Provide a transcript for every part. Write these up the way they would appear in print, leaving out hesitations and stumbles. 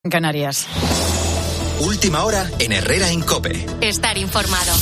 Canarias. Última hora en Herrera en COPE. Estar informado.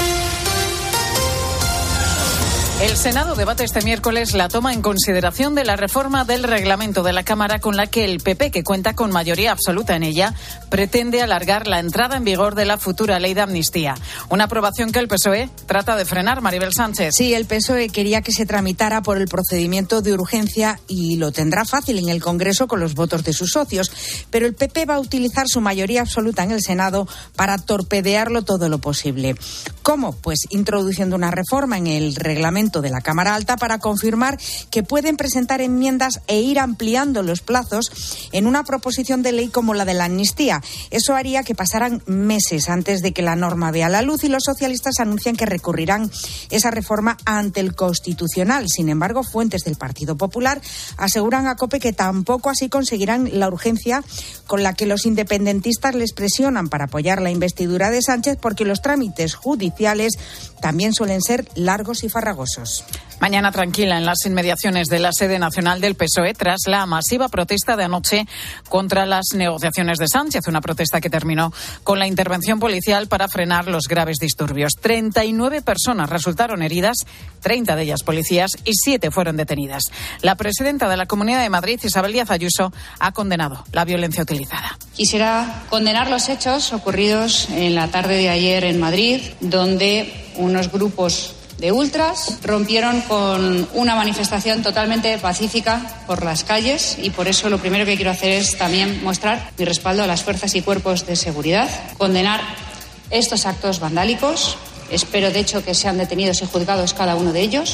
El Senado debate este miércoles la toma en consideración de la reforma del reglamento de la Cámara con la que el PP, que cuenta con mayoría absoluta en ella, pretende alargar la entrada en vigor de la futura ley de amnistía. Una aprobación que el PSOE trata de frenar. Maribel Sánchez. Sí, el PSOE quería que se tramitara por el procedimiento de urgencia y lo tendrá fácil en el Congreso con los votos de sus socios. Pero el PP va a utilizar su mayoría absoluta en el Senado para torpedearlo todo lo posible. ¿Cómo? Pues introduciendo una reforma en el reglamento de la Cámara Alta para confirmar que pueden presentar enmiendas e ir ampliando los plazos en una proposición de ley como la de la amnistía. Eso haría que pasaran meses antes de que la norma vea la luz y los socialistas anuncian que recurrirán esa reforma ante el Constitucional. Sin embargo, fuentes del Partido Popular aseguran a COPE que tampoco así conseguirán la urgencia con la que los independentistas les presionan para apoyar la investidura de Sánchez, porque los trámites judiciales también suelen ser largos y farragosos. Mañana tranquila en las inmediaciones de la sede nacional del PSOE tras la masiva protesta de anoche contra las negociaciones de Sánchez, una protesta que terminó con la intervención policial para frenar los graves disturbios. 39 personas resultaron heridas, 30 de ellas policías y 7 fueron detenidas. La presidenta de la Comunidad de Madrid, Isabel Díaz Ayuso, ha condenado la violencia utilizada. Quisiera condenar los hechos ocurridos en la tarde de ayer en Madrid, donde unos grupos de ultras rompieron con una manifestación totalmente pacífica por las calles, y por eso lo primero que quiero hacer es también mostrar mi respaldo a las fuerzas y cuerpos de seguridad, condenar estos actos vandálicos. Espero, de hecho, que sean detenidos y juzgados cada uno de ellos.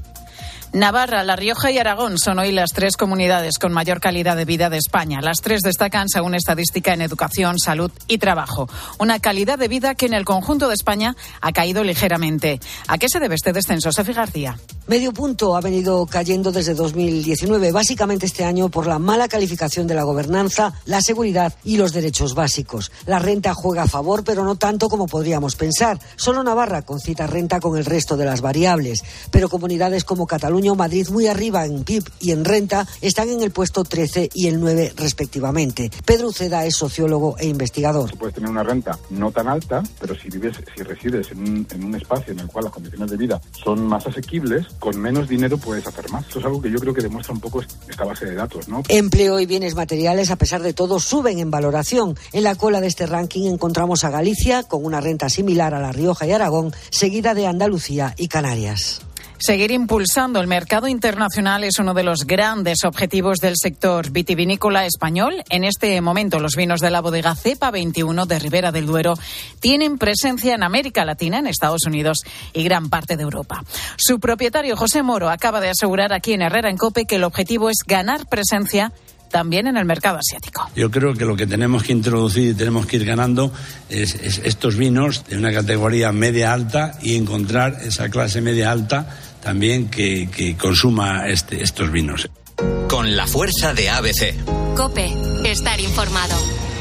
Navarra, La Rioja y Aragón son hoy las 3 comunidades con mayor calidad de vida de España. Las 3 destacan según estadística en educación, salud y trabajo. Una calidad de vida que en el conjunto de España ha caído ligeramente. ¿A qué se debe este descenso, Sofi García? Medio punto ha venido cayendo desde 2019, básicamente este año por la mala calificación de la gobernanza, la seguridad y los derechos básicos. La renta juega a favor, pero no tanto como podríamos pensar. Solo Navarra concita renta con el resto de las variables, pero comunidades como Cataluña o Madrid, muy arriba en PIB y en renta, están en el puesto 13 y el 9 respectivamente. Pedro Uceda es sociólogo e investigador. Puedes tener una renta no tan alta, pero si resides en un espacio en el cual las condiciones de vida son más asequibles, con menos dinero puedes hacer más. Eso es algo que yo creo que demuestra un poco esta base de datos, ¿no? Empleo y bienes materiales, a pesar de todo, suben en valoración. En la cola de este ranking encontramos a Galicia, con una renta similar a La Rioja y Aragón, seguida de Andalucía y Canarias. Seguir impulsando el mercado internacional es uno de los grandes objetivos del sector vitivinícola español. En este momento, los vinos de la bodega Cepa 21 de Ribera del Duero tienen presencia en América Latina, en Estados Unidos y gran parte de Europa. Su propietario, José Moro, acaba de asegurar aquí en Herrera en COPE que el objetivo es ganar presencia también en el mercado asiático. Yo creo que lo que tenemos que introducir y tenemos que ir ganando es estos vinos de una categoría media-alta y encontrar esa clase media-alta también que consuma estos vinos. Con la fuerza de ABC. COPE, estar informado.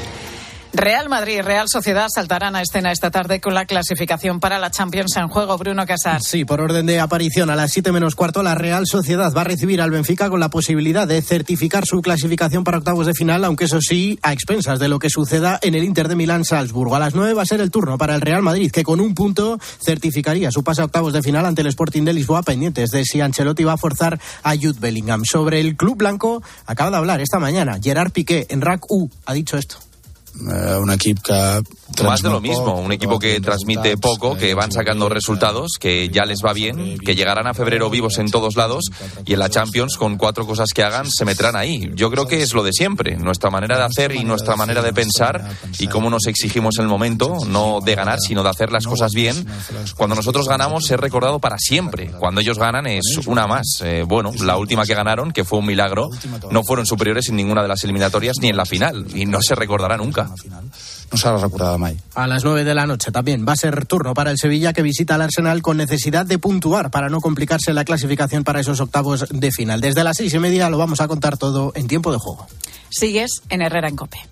Real Madrid y Real Sociedad saltarán a escena esta tarde con la clasificación para la Champions en juego. Bruno Casar. Sí, por orden de aparición, a las 7:15, la Real Sociedad va a recibir al Benfica con la posibilidad de certificar su clasificación para octavos de final, aunque eso sí, a expensas de lo que suceda en el Inter de Milán-Salzburgo. A las 9 va a ser el turno para el Real Madrid, que con un punto certificaría su pase a octavos de final ante el Sporting de Lisboa, pendientes de si Ancelotti va a forzar a Jude Bellingham. Sobre el club blanco, acaba de hablar esta mañana Gerard Piqué en RAC1, ha dicho esto. Un equipo que más de lo mismo, un equipo que transmite poco, que van sacando resultados, que ya les va bien, que llegarán a febrero vivos en todos lados y en la Champions con 4 cosas que hagan se meterán ahí. Yo creo que es lo de siempre, nuestra manera de hacer y nuestra manera de pensar y cómo nos exigimos el momento, no de ganar sino de hacer las cosas bien. Cuando nosotros ganamos es recordado para siempre, cuando ellos ganan es una más. Bueno, la última que ganaron, que fue un milagro, no fueron superiores en ninguna de las eliminatorias ni en la final y no se recordará nunca. No serà recordada mai. A las 9 de la noche también va a ser turno para el Sevilla, que visita al Arsenal con necesidad de puntuar para no complicarse la clasificación para esos octavos de final. Desde las 6:30 lo vamos a contar todo en tiempo de juego. Sigues en Herrera en COPE.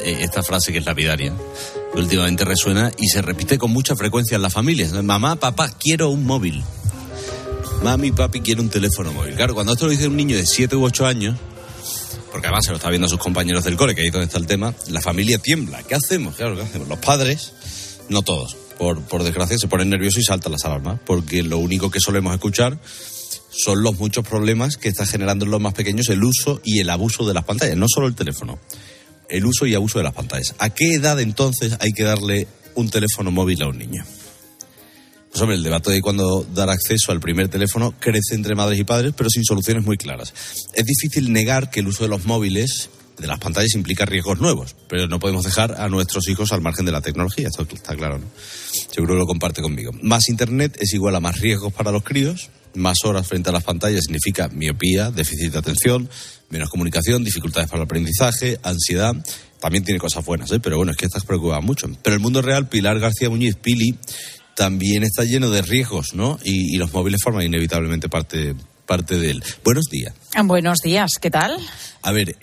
esta frase que es lapidaria, que últimamente resuena y se repite con mucha frecuencia en las familias. Mamá, papá, quiero un móvil. Mami, papi, quiero un teléfono móvil. Claro, cuando esto lo dice un niño de 7 u 8 años, porque además se lo está viendo a sus compañeros del cole, que ahí es donde está el tema, la familia tiembla. ¿Qué hacemos? Claro, ¿qué hacemos? Los padres, no todos, por desgracia, se ponen nerviosos y saltan las alarmas, porque lo único que solemos escuchar son los muchos problemas que está generando en los más pequeños el uso y el abuso de las pantallas, no solo el teléfono, el uso y abuso de las pantallas. ¿A qué edad entonces hay que darle un teléfono móvil a un niño? Pues hombre, el debate de cuándo dar acceso al primer teléfono crece entre madres y padres, pero sin soluciones muy claras. Es difícil negar que el uso de los móviles, de las pantallas, implica riesgos nuevos, pero no podemos dejar a nuestros hijos al margen de la tecnología, esto está claro, ¿no? Yo creo que lo comparte conmigo. Más internet es igual a más riesgos para los críos, más horas frente a las pantallas significa miopía, déficit de atención, menos comunicación, dificultades para el aprendizaje, ansiedad. También tiene cosas buenas, pero bueno, es que estas preocupan mucho. Pero el mundo real, Pilar García Muñiz, Pili, también está lleno de riesgos, ¿no? Y los móviles forman inevitablemente parte de él. Buenos días. Buenos días, ¿qué tal? A ver,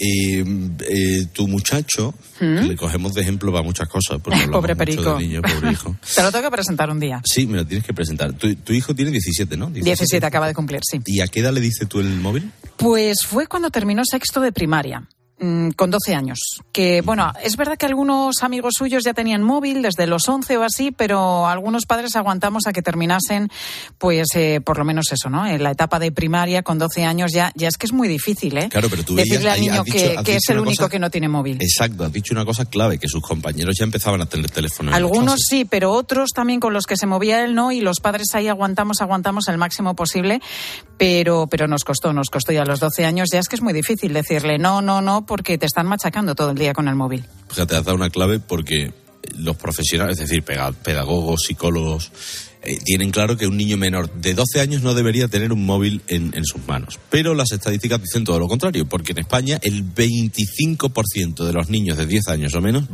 tu muchacho, que le cogemos de ejemplo para muchas cosas, porque pobre perico. De niño, pobre hijo. Te lo tengo que presentar un día. Sí, me lo tienes que presentar. Tu hijo tiene 17, ¿no? 17 acaba de cumplir, sí. ¿Y a qué edad le diste tú el móvil? Pues fue cuando terminó sexto de primaria. Con 12 años. Que, bueno, es verdad que algunos amigos suyos ya tenían móvil desde los 11 o así, pero algunos padres aguantamos a que terminasen, pues, por lo menos eso, ¿no? En la etapa de primaria, con 12 años, ya es que es muy difícil, ¿eh? Claro, pero tú decirle al niño que es el único cosa, que no tiene móvil. Exacto, has dicho una cosa clave, que sus compañeros ya empezaban a tener teléfono. Algunos sí, pero otros también con los que se movía él no, y los padres ahí aguantamos el máximo posible, pero nos costó, y a los 12 años ya es que es muy difícil decirle no, porque te están machacando todo el día con el móvil. Fíjate, has dado una clave porque los profesionales, es decir, pedagogos, psicólogos, tienen claro que un niño menor de 12 años no debería tener un móvil en sus manos. Pero las estadísticas dicen todo lo contrario, porque en España el 25% de los niños de 10 años o menos,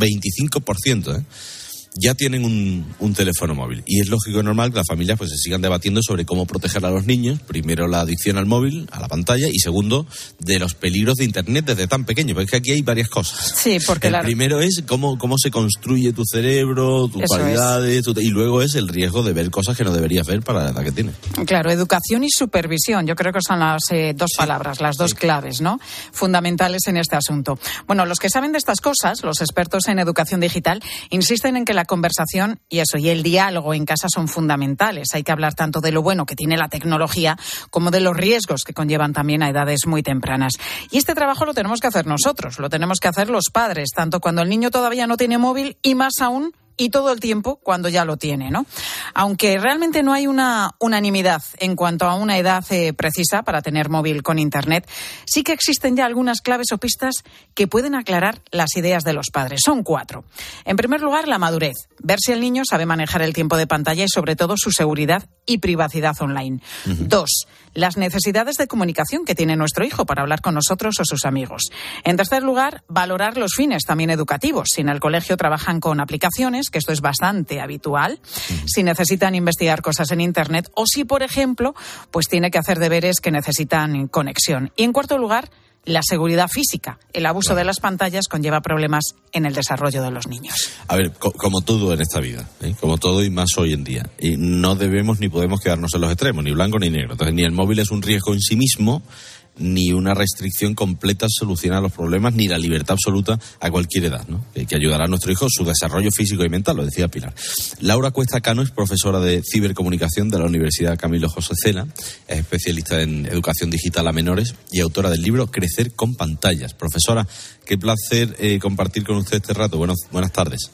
25%, ya tienen un teléfono móvil. Y es lógico y normal que las familias pues se sigan debatiendo sobre cómo proteger a los niños. Primero, la adicción al móvil, a la pantalla, y segundo, de los peligros de Internet desde tan pequeño. Porque es que aquí hay varias cosas. Sí, porque el primero es cómo se construye tu cerebro, tus cualidades, y luego es el riesgo de ver cosas que no deberías ver para la edad que tienes. Claro, educación y supervisión. Yo creo que son las dos palabras, las dos claves, ¿no? Fundamentales en este asunto. Bueno, los que saben de estas cosas, los expertos en educación digital, insisten en que la conversación y el diálogo en casa son fundamentales. Hay que hablar tanto de lo bueno que tiene la tecnología como de los riesgos que conllevan también a edades muy tempranas. Y este trabajo lo tenemos que hacer nosotros, lo tenemos que hacer los padres, tanto cuando el niño todavía no tiene móvil y más aún y todo el tiempo cuando ya lo tiene, ¿no? Aunque realmente no hay una unanimidad en cuanto a una edad precisa para tener móvil con Internet, sí que existen ya algunas claves o pistas que pueden aclarar las ideas de los padres. Son 4. En primer lugar, la madurez. Ver si el niño sabe manejar el tiempo de pantalla y, sobre todo, su seguridad y privacidad online. 2. Las necesidades de comunicación que tiene nuestro hijo para hablar con nosotros o sus amigos. En tercer lugar, valorar los fines también educativos. Si en el colegio trabajan con aplicaciones, que esto es bastante habitual, si necesitan investigar cosas en Internet o si, por ejemplo, pues tiene que hacer deberes que necesitan conexión. Y en cuarto lugar, la seguridad física. El abuso de las pantallas conlleva problemas en el desarrollo de los niños. A ver, como todo en esta vida, como todo y más hoy en día, y no debemos ni podemos quedarnos en los extremos, ni blanco ni negro. Entonces, ni el móvil es un riesgo en sí mismo, ni una restricción completa soluciona los problemas, ni la libertad absoluta a cualquier edad, ¿no? Que ayudará a nuestro hijo su desarrollo físico y mental, lo decía Pilar. Laura Cuesta Cano es profesora de cibercomunicación de la Universidad Camilo José Cela, es especialista en educación digital a menores y autora del libro Crecer con pantallas. Profesora, qué placer compartir con usted este rato. Buenas tardes.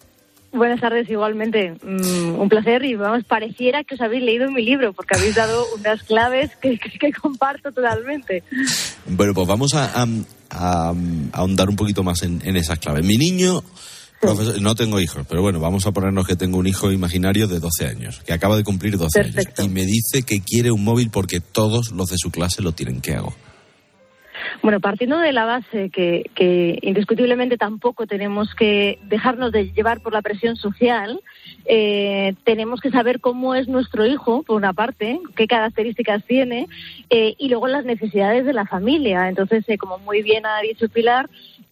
Buenas tardes, igualmente. Un placer y pareciera que os habéis leído mi libro porque habéis dado unas claves que comparto totalmente. Bueno, pues vamos a ahondar un poquito más en esas claves. Mi niño, profesor, no tengo hijos, pero bueno, vamos a ponernos que tengo un hijo imaginario de 12 años, que acaba de cumplir 12 Perfecto. años, y me dice que quiere un móvil porque todos los de su clase lo tienen. ¿Qué hago? Bueno, partiendo de la base que indiscutiblemente tampoco tenemos que dejarnos de llevar por la presión social, tenemos que saber cómo es nuestro hijo, por una parte, qué características tiene, y luego las necesidades de la familia. Entonces, como muy bien ha dicho Pilar,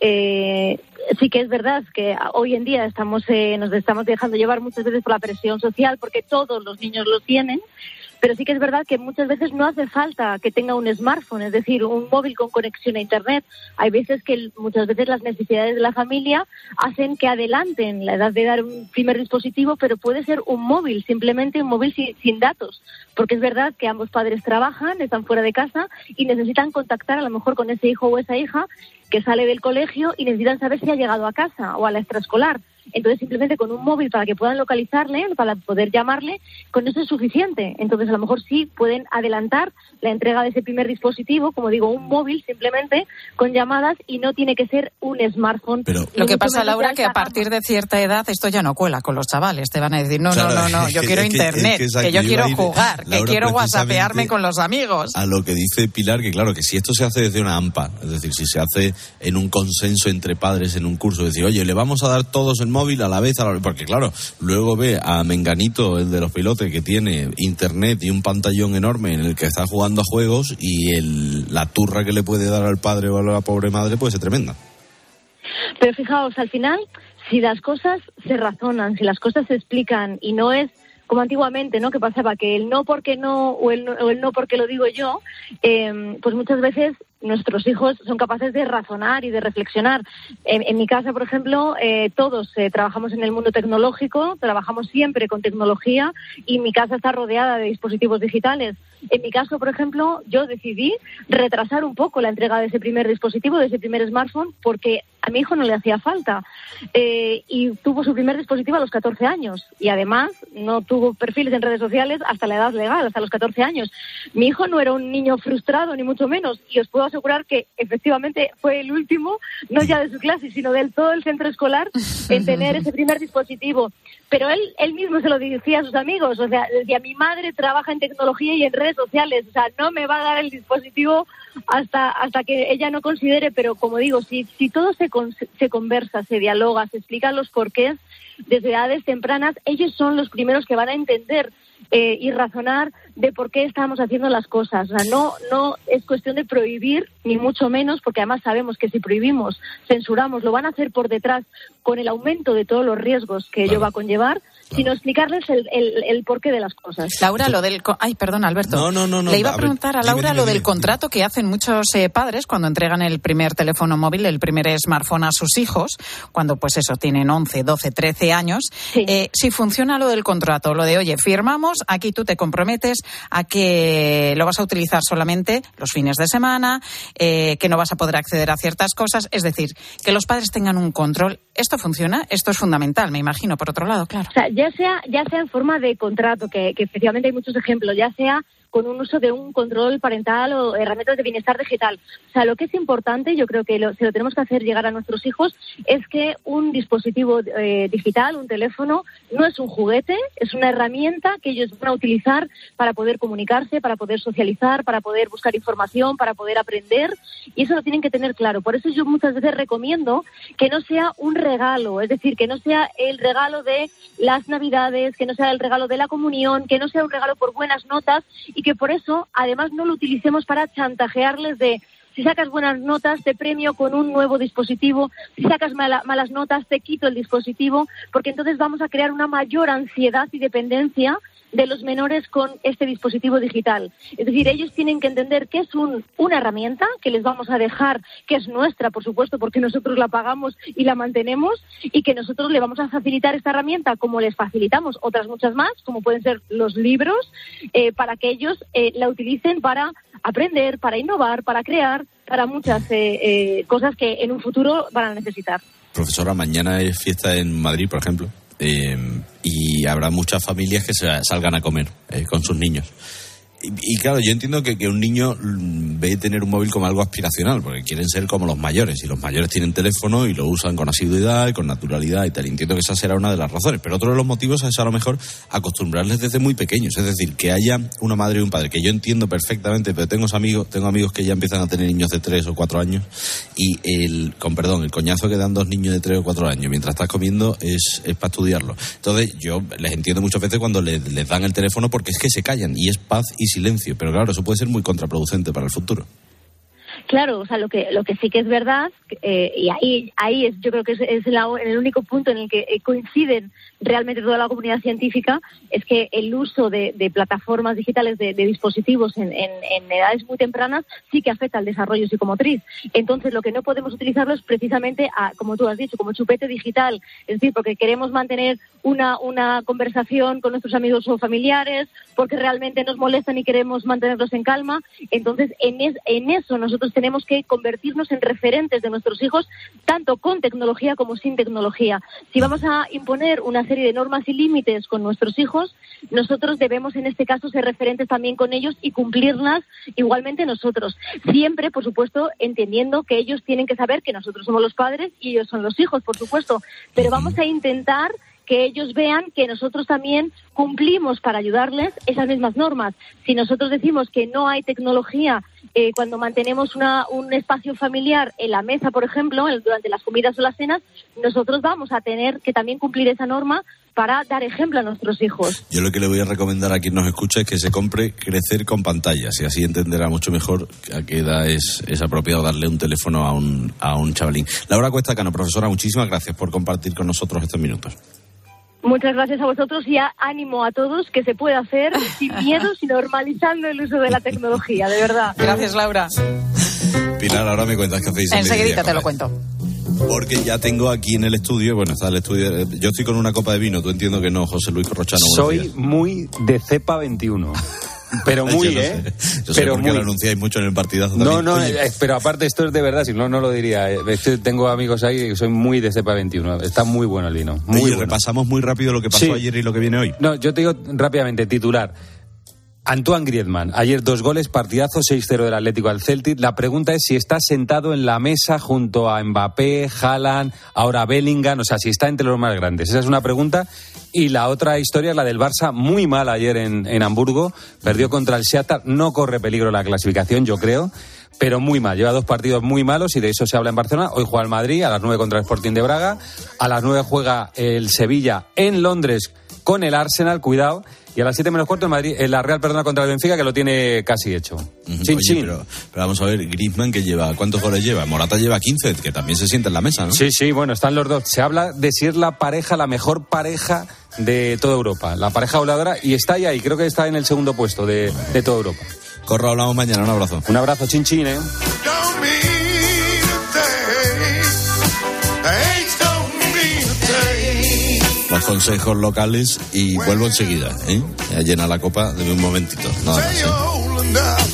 sí que es verdad que hoy en día nos estamos dejando llevar muchas veces por la presión social, porque todos los niños lo tienen. Pero sí que es verdad que muchas veces no hace falta que tenga un smartphone, es decir, un móvil con conexión a Internet. Hay veces que muchas veces las necesidades de la familia hacen que adelanten la edad de dar un primer dispositivo, pero puede ser un móvil, simplemente un móvil sin datos. Porque es verdad que ambos padres trabajan, están fuera de casa y necesitan contactar a lo mejor con ese hijo o esa hija que sale del colegio y necesitan saber si ha llegado a casa o a la extraescolar. Entonces, simplemente con un móvil para que puedan localizarle, para poder llamarle, con eso es suficiente. Entonces, a lo mejor sí pueden adelantar la entrega de ese primer dispositivo, como digo, un móvil simplemente con llamadas, y no tiene que ser un smartphone. Pero lo que pasa, Laura, que a partir de cierta edad esto ya no cuela con los chavales. Te van a decir, no, yo quiero internet, que yo quiero jugar, que quiero whatsappearme con los amigos. A lo que dice Pilar, que claro, que si esto se hace desde una AMPA, es decir, si se hace en un consenso entre padres en un curso, decir, oye, le vamos a dar todos el móvil a la vez, porque claro, luego ve a Menganito, el de los pilotes, que tiene internet y un pantallón enorme en el que está jugando a juegos, y la turra que le puede dar al padre o a la pobre madre puede ser tremenda. Pero fijaos, al final, si las cosas se razonan, si las cosas se explican, y no es como antiguamente, ¿no?, que pasaba que el no porque no o el no porque lo digo yo, pues muchas veces nuestros hijos son capaces de razonar y de reflexionar. En mi casa, por ejemplo, todos trabajamos en el mundo tecnológico, trabajamos siempre con tecnología, y mi casa está rodeada de dispositivos digitales. En mi caso, por ejemplo, yo decidí retrasar un poco la entrega de ese primer dispositivo, de ese primer smartphone, porque a mi hijo no le hacía falta. Y tuvo su primer dispositivo a los 14 años. Y además no tuvo perfiles en redes sociales hasta la edad legal, hasta los 14 años. Mi hijo no era un niño frustrado, ni mucho menos. Y os puedo asegurar que efectivamente fue el último, no ya de su clase, sino del todo el centro escolar, en tener ese primer dispositivo. Pero él mismo se lo decía a sus amigos. O sea, decía, mi madre trabaja en tecnología y en redes sociales. O sea, no me va a dar el dispositivo hasta que ella no considere. Pero como digo, si todo se conversa, se dialoga, se explican los porqués desde edades tempranas, ellos son los primeros que van a entender y razonar de por qué estamos haciendo las cosas. O sea, no es cuestión de prohibir, ni mucho menos, porque además sabemos que si prohibimos, censuramos, lo van a hacer por detrás con el aumento de todos los riesgos que ello va a conllevar, sino explicarles el porqué de las cosas. Laura, lo del... Ay, perdón, Alberto. No. Le iba a preguntar a Laura lo del contrato que hacen muchos padres cuando entregan el primer teléfono móvil, el primer smartphone a sus hijos, cuando pues eso, tienen 11, 12, 13 años. Sí. Si funciona lo del contrato, lo de, oye, firmamos, aquí tú te comprometes a que lo vas a utilizar solamente los fines de semana, que no vas a poder acceder a ciertas cosas, es decir, que los padres tengan un control. ¿Esto funciona? Esto es fundamental, me imagino, por otro lado, claro. O sea, ya sea en forma de contrato, que efectivamente hay muchos ejemplos, ya sea con un uso de un control parental o herramientas de bienestar digital. O sea, lo que es importante, yo creo que se lo tenemos que hacer llegar a nuestros hijos, es que un dispositivo digital, un teléfono, no es un juguete, es una herramienta que ellos van a utilizar para poder comunicarse, para poder socializar, para poder buscar información, para poder aprender, y eso lo tienen que tener claro. Por eso yo muchas veces recomiendo que no sea un regalo, es decir, que no sea el regalo de las Navidades, que no sea el regalo de la comunión, que no sea un regalo por buenas notas, y que por eso, además, no lo utilicemos para chantajearles de si sacas buenas notas te premio con un nuevo dispositivo, si sacas malas notas te quito el dispositivo, porque entonces vamos a crear una mayor ansiedad y dependencia de los menores con este dispositivo digital. Es decir, ellos tienen que entender que es una herramienta que les vamos a dejar, que es nuestra, por supuesto, porque nosotros la pagamos y la mantenemos, y que nosotros le vamos a facilitar esta herramienta como les facilitamos otras muchas más, como pueden ser los libros, para que ellos la utilicen para aprender, para innovar, para crear, para muchas cosas que en un futuro van a necesitar. Profesora, mañana es fiesta en Madrid, por ejemplo. Y habrá muchas familias que salgan a comer con sus niños. Y claro, yo entiendo que un niño ve tener un móvil como algo aspiracional, porque quieren ser como los mayores, y los mayores tienen teléfono y lo usan con asiduidad y con naturalidad y tal. Entiendo que esa será una de las razones, pero otro de los motivos es a lo mejor acostumbrarles desde muy pequeños, es decir, que haya una madre y un padre, que yo entiendo perfectamente, pero tengo amigos que ya empiezan a tener niños de 3 o 4 años y el coñazo que dan 2 niños de 3 o 4 años mientras estás comiendo es para estudiarlo. Entonces yo les entiendo muchas veces cuando les dan el teléfono, porque es que se callan y es paz y silencio, pero claro, eso puede ser muy contraproducente para el futuro. Claro, o sea, lo que sí que es verdad, y ahí es, yo creo que es el único punto en el que coinciden realmente toda la comunidad científica, es que el uso de plataformas digitales, de dispositivos en edades muy tempranas, sí que afecta al desarrollo psicomotriz. Entonces, lo que no podemos utilizarlo es precisamente, como tú has dicho, como chupete digital, es decir, porque queremos mantener una conversación con nuestros amigos o familiares, porque realmente nos molestan y queremos mantenerlos en calma. Entonces, en eso nosotros tenemos que convertirnos en referentes de nuestros hijos, tanto con tecnología como sin tecnología. Si vamos a imponer una serie de normas y límites con nuestros hijos, nosotros debemos en este caso ser referentes también con ellos y cumplirlas igualmente nosotros. Siempre, por supuesto, entendiendo que ellos tienen que saber que nosotros somos los padres y ellos son los hijos, por supuesto. Pero vamos a intentar que ellos vean que nosotros también cumplimos para ayudarles esas mismas normas. Si nosotros decimos que no hay tecnología cuando mantenemos un espacio familiar en la mesa, por ejemplo, durante las comidas o las cenas, nosotros vamos a tener que también cumplir esa norma para dar ejemplo a nuestros hijos. Yo lo que le voy a recomendar a quien nos escucha es que se compre Crecer con pantallas, y así entenderá mucho mejor a qué edad es apropiado darle un teléfono a un chavalín. Laura Cuesta Cano, profesora, muchísimas gracias por compartir con nosotros estos minutos. Muchas gracias a vosotros y ánimo a todos, que se puede hacer sin miedo y normalizando el uso de la tecnología, de verdad. Gracias, Laura. Pilar, ahora me cuentas qué hacéis. Enseguidita te lo cuento. Porque ya tengo aquí en el estudio, está el estudio, yo estoy con una copa de vino, tú entiendo que no, José Luis Corrochano. Soy muy de cepa 21. Pero muy, yo sé porque lo anunciáis mucho en el partidazo también. No, pero aparte esto es de verdad, si no lo diría. Tengo amigos ahí que soy muy de cepa 21. Está muy bueno el vino. Muy bueno. Repasamos muy rápido lo que pasó ayer y lo que viene hoy. No, yo te digo rápidamente, titular. Antoine Griezmann, ayer 2 goles, partidazo, 6-0 del Atlético al Celtic. La pregunta es si está sentado en la mesa junto a Mbappé, Haaland, ahora Bellingham, o sea, si está entre los más grandes. Esa es una pregunta. Y la otra historia es la del Barça, muy mal ayer en Hamburgo, perdió contra el Shakhtar, no corre peligro la clasificación, yo creo, pero muy mal, lleva 2 partidos muy malos y de eso se habla en Barcelona. Hoy juega el Madrid, a las 9 contra el Sporting de Braga, a las 9 juega el Sevilla en Londres con el Arsenal, cuidado. Y a las 7 menos cuarto la Real contra el Benfica, que lo tiene casi hecho. Oye, pero vamos a ver, Griezmann, que lleva, ¿cuántos goles lleva? Morata lleva 15, que también se sienta en la mesa, ¿no? Sí, bueno, están los dos. Se habla de si es la mejor pareja de toda Europa, la pareja goleadora, y está ahí, creo que está en el segundo puesto de toda Europa. Corro, hablamos mañana, un abrazo. Un abrazo, chin, ¿eh? Los consejos locales y vuelvo enseguida, a llenar la copa, de un momentito, nada más,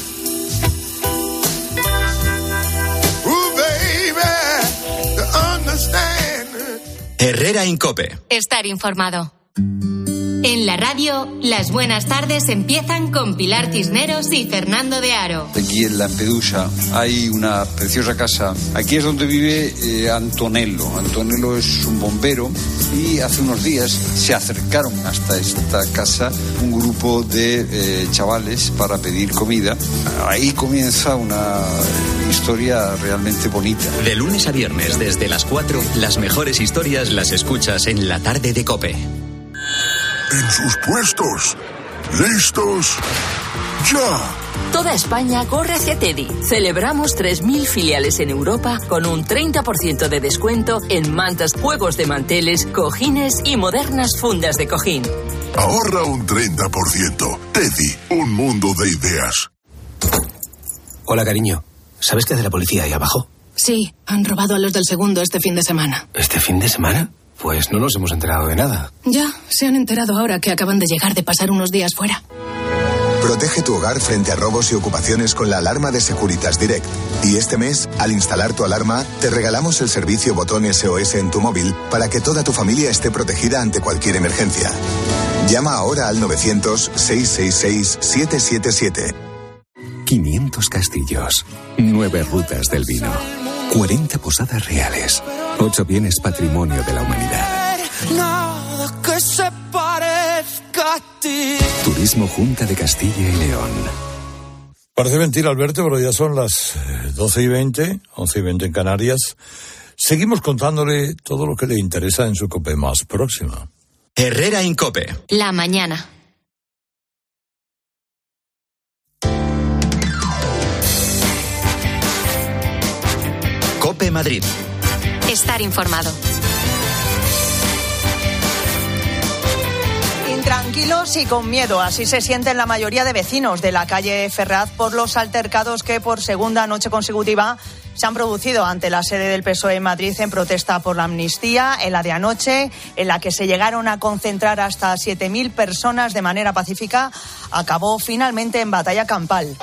Herrera en COPE. Estar informado. En la radio, las buenas tardes empiezan con Pilar Cisneros y Fernando de Aro. Aquí en Lampedusa hay una preciosa casa. Aquí es donde vive Antonello. Antonello es un bombero y hace unos días se acercaron hasta esta casa un grupo de chavales para pedir comida. Ahí comienza una historia realmente bonita. De lunes a viernes, desde las 4, las mejores historias las escuchas en la tarde de COPE. En sus puestos. ¿Listos? ¡Ya! Toda España corre hacia Teddy. Celebramos 3.000 filiales en Europa con un 30% de descuento en mantas, juegos de manteles, cojines y modernas fundas de cojín. Ahorra un 30%. Teddy, un mundo de ideas. Hola, cariño. ¿Sabes qué hace la policía ahí abajo? Sí, han robado a los del segundo este fin de semana. ¿Este fin de semana? Pues no nos hemos enterado de nada. Ya, se han enterado ahora que acaban de llegar de pasar unos días fuera. Protege tu hogar frente a robos y ocupaciones con la alarma de Securitas Direct. Y este mes, al instalar tu alarma, te regalamos el servicio botón SOS en tu móvil para que toda tu familia esté protegida ante cualquier emergencia. Llama ahora al 900-666-777. 500 castillos, 9 rutas del vino, 40 posadas reales, 8 bienes patrimonio de la humanidad. Nada que se parezca a ti. Turismo Junta de Castilla y León. Parece mentira, Alberto, pero ya son las 12:20, 11:20 en Canarias. Seguimos contándole todo lo que le interesa en su COPE más próxima. Herrera en COPE. La mañana. COPE Madrid. Estar informado. Intranquilos y con miedo, así se sienten la mayoría de vecinos de la calle Ferraz por los altercados que por segunda noche consecutiva se han producido ante la sede del PSOE en Madrid en protesta por la amnistía, en la de anoche, en la que se llegaron a concentrar hasta 7.000 personas de manera pacífica, acabó finalmente en batalla campal.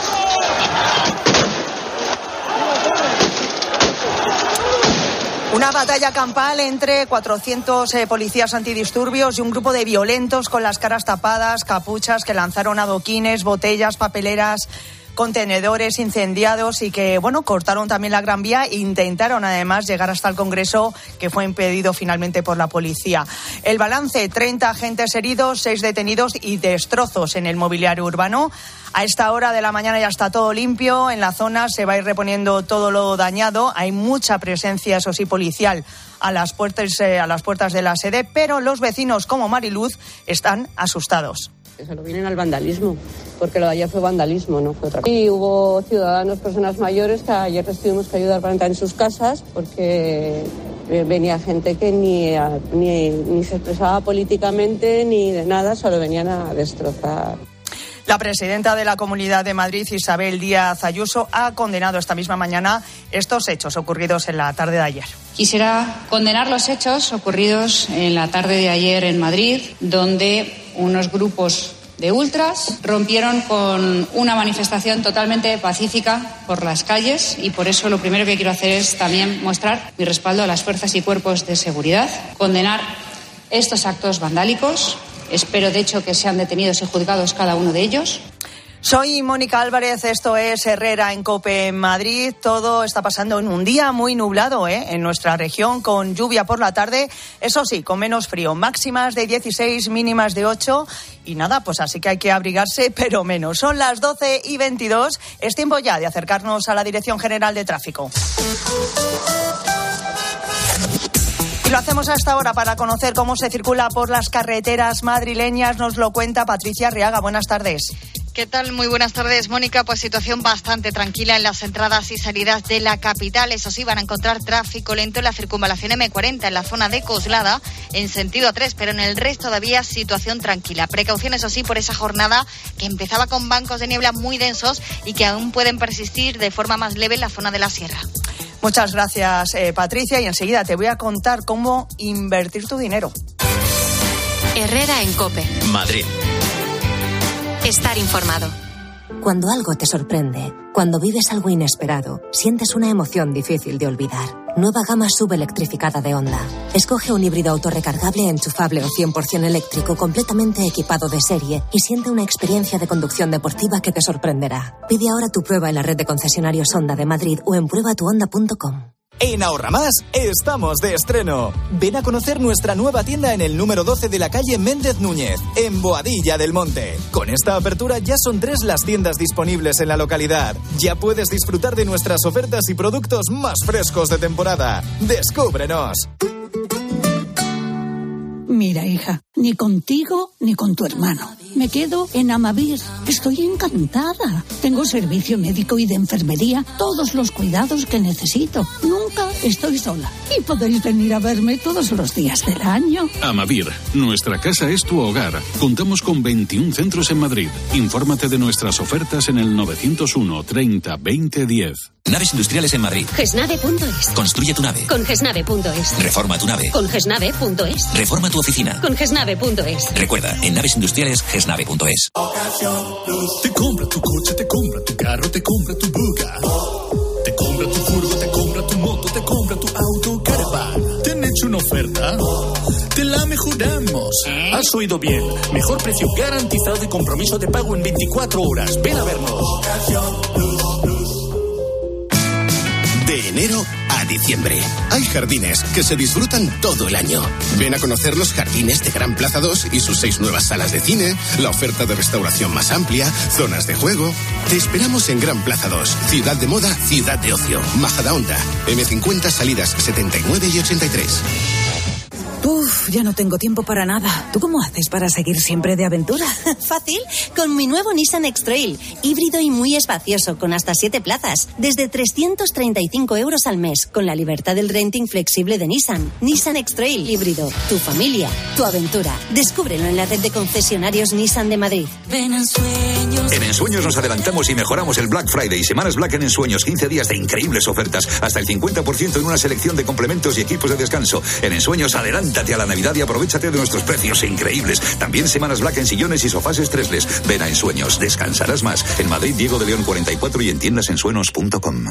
Una batalla campal entre 400 policías antidisturbios y un grupo de violentos con las caras tapadas, capuchas, que lanzaron adoquines, botellas, papeleras, contenedores incendiados y que, cortaron también la Gran Vía e intentaron además llegar hasta el Congreso, que fue impedido finalmente por la policía. El balance: 30 agentes heridos, 6 detenidos y destrozos en el mobiliario urbano. A esta hora de la mañana ya está todo limpio. En la zona se va a ir reponiendo todo lo dañado. Hay mucha presencia, eso sí, policial a las puertas de la sede, pero los vecinos, como Mariluz, están asustados. Se lo vienen al vandalismo, porque lo de ayer fue vandalismo, no fue otra cosa. Y hubo ciudadanos, personas mayores, que ayer les tuvimos que ayudar para entrar en sus casas, porque venía gente que ni se expresaba políticamente ni de nada, solo venían a destrozar. La presidenta de la Comunidad de Madrid, Isabel Díaz Ayuso, ha condenado esta misma mañana estos hechos ocurridos en la tarde de ayer. Quisiera condenar los hechos ocurridos en la tarde de ayer en Madrid, donde unos grupos de ultras rompieron con una manifestación totalmente pacífica por las calles, y por eso lo primero que quiero hacer es también mostrar mi respaldo a las fuerzas y cuerpos de seguridad, condenar estos actos vandálicos. Espero, de hecho, que sean detenidos y juzgados cada uno de ellos. Soy Mónica Álvarez, esto es Herrera en COPE en Madrid. Todo está pasando en un día muy nublado en nuestra región, con lluvia por la tarde, eso sí, con menos frío, máximas de 16, mínimas de 8 y nada, pues así que hay que abrigarse, pero menos. Son las 12:22, es tiempo ya de acercarnos a la Dirección General de Tráfico. Y lo hacemos a esta hora para conocer cómo se circula por las carreteras madrileñas. Nos lo cuenta Patricia Arriaga. Buenas tardes. ¿Qué tal? Muy buenas tardes, Mónica. Pues situación bastante tranquila en las entradas y salidas de la capital. Eso sí, van a encontrar tráfico lento en la circunvalación M40, en la zona de Coslada, en sentido A3, pero en el resto de vías situación tranquila. Precaución, eso sí, por esa jornada que empezaba con bancos de niebla muy densos y que aún pueden persistir de forma más leve en la zona de la sierra. Muchas gracias, Patricia, y enseguida te voy a contar cómo invertir tu dinero. Herrera en COPE. Madrid. Estar informado. Cuando algo te sorprende, cuando vives algo inesperado, sientes una emoción difícil de olvidar. Nueva gama subelectrificada de Honda. Escoge un híbrido autorrecargable, enchufable o 100% eléctrico, completamente equipado de serie, y siente una experiencia de conducción deportiva que te sorprenderá. Pide ahora tu prueba en la red de concesionarios Honda de Madrid o en pruebatuhonda.com. En Ahorramás estamos de estreno. Ven a conocer nuestra nueva tienda en el número 12 de la calle Méndez Núñez, en Boadilla del Monte. Con esta apertura ya son 3 las tiendas disponibles en la localidad. Ya puedes disfrutar de nuestras ofertas y productos más frescos de temporada. ¡Descúbrenos! Mira, hija, ni contigo ni con tu hermano. Me quedo en Amavir. Estoy encantada. Tengo servicio médico y de enfermería, todos los cuidados que necesito. Nunca estoy sola. Y podéis venir a verme todos los días del año. Amavir, nuestra casa es tu hogar. Contamos con 21 centros en Madrid. Infórmate de nuestras ofertas en el 901 30 20 10. Naves industriales en Madrid. Gesnave.es. Construye tu nave. Con Gesnave.es. Reforma tu nave. Con Gesnave.es. Reforma tu oficina. Con Gesnave.es. Recuerda, en naves industriales, gesnave.es. Te compra tu coche, te compra tu carro, te compra tu buga. Te compra tu furgo, te compra tu moto, te compra tu auto, caravan. ¿Te han hecho una oferta? te la mejoramos. Has oído bien. Mejor precio garantizado y compromiso de pago en 24 horas. Ven a vernos. De enero a diciembre. Hay jardines que se disfrutan todo el año. Ven a conocer los jardines de Gran Plaza 2 y sus 6 nuevas salas de cine, la oferta de restauración más amplia, zonas de juego. Te esperamos en Gran Plaza 2, ciudad de moda, ciudad de ocio. Majadahonda, M50, salidas 79 y 83. Uf, ya no tengo tiempo para nada. ¿Tú cómo haces para seguir siempre de aventura? Fácil, con mi nuevo Nissan X-Trail, híbrido y muy espacioso, con hasta 7 plazas, desde 335 € al mes, con la libertad del renting flexible de Nissan. Nissan X-Trail híbrido, tu familia, tu aventura. Descúbrelo en la red de concesionarios Nissan de Madrid. Ven a Ensueños. En Ensueños nos adelantamos y mejoramos el Black Friday. Semanas Black en Ensueños, 15 días de increíbles ofertas, hasta el 50% en una selección de complementos y equipos de descanso. En Ensueños, adelántate a la Navidad y aprovechate de nuestros precios increíbles. También semanas Black en sillones y sofás estresles. Ven a Ensueños, descansarás más. En Madrid, Diego de León 44 y en tiendasensueños.com.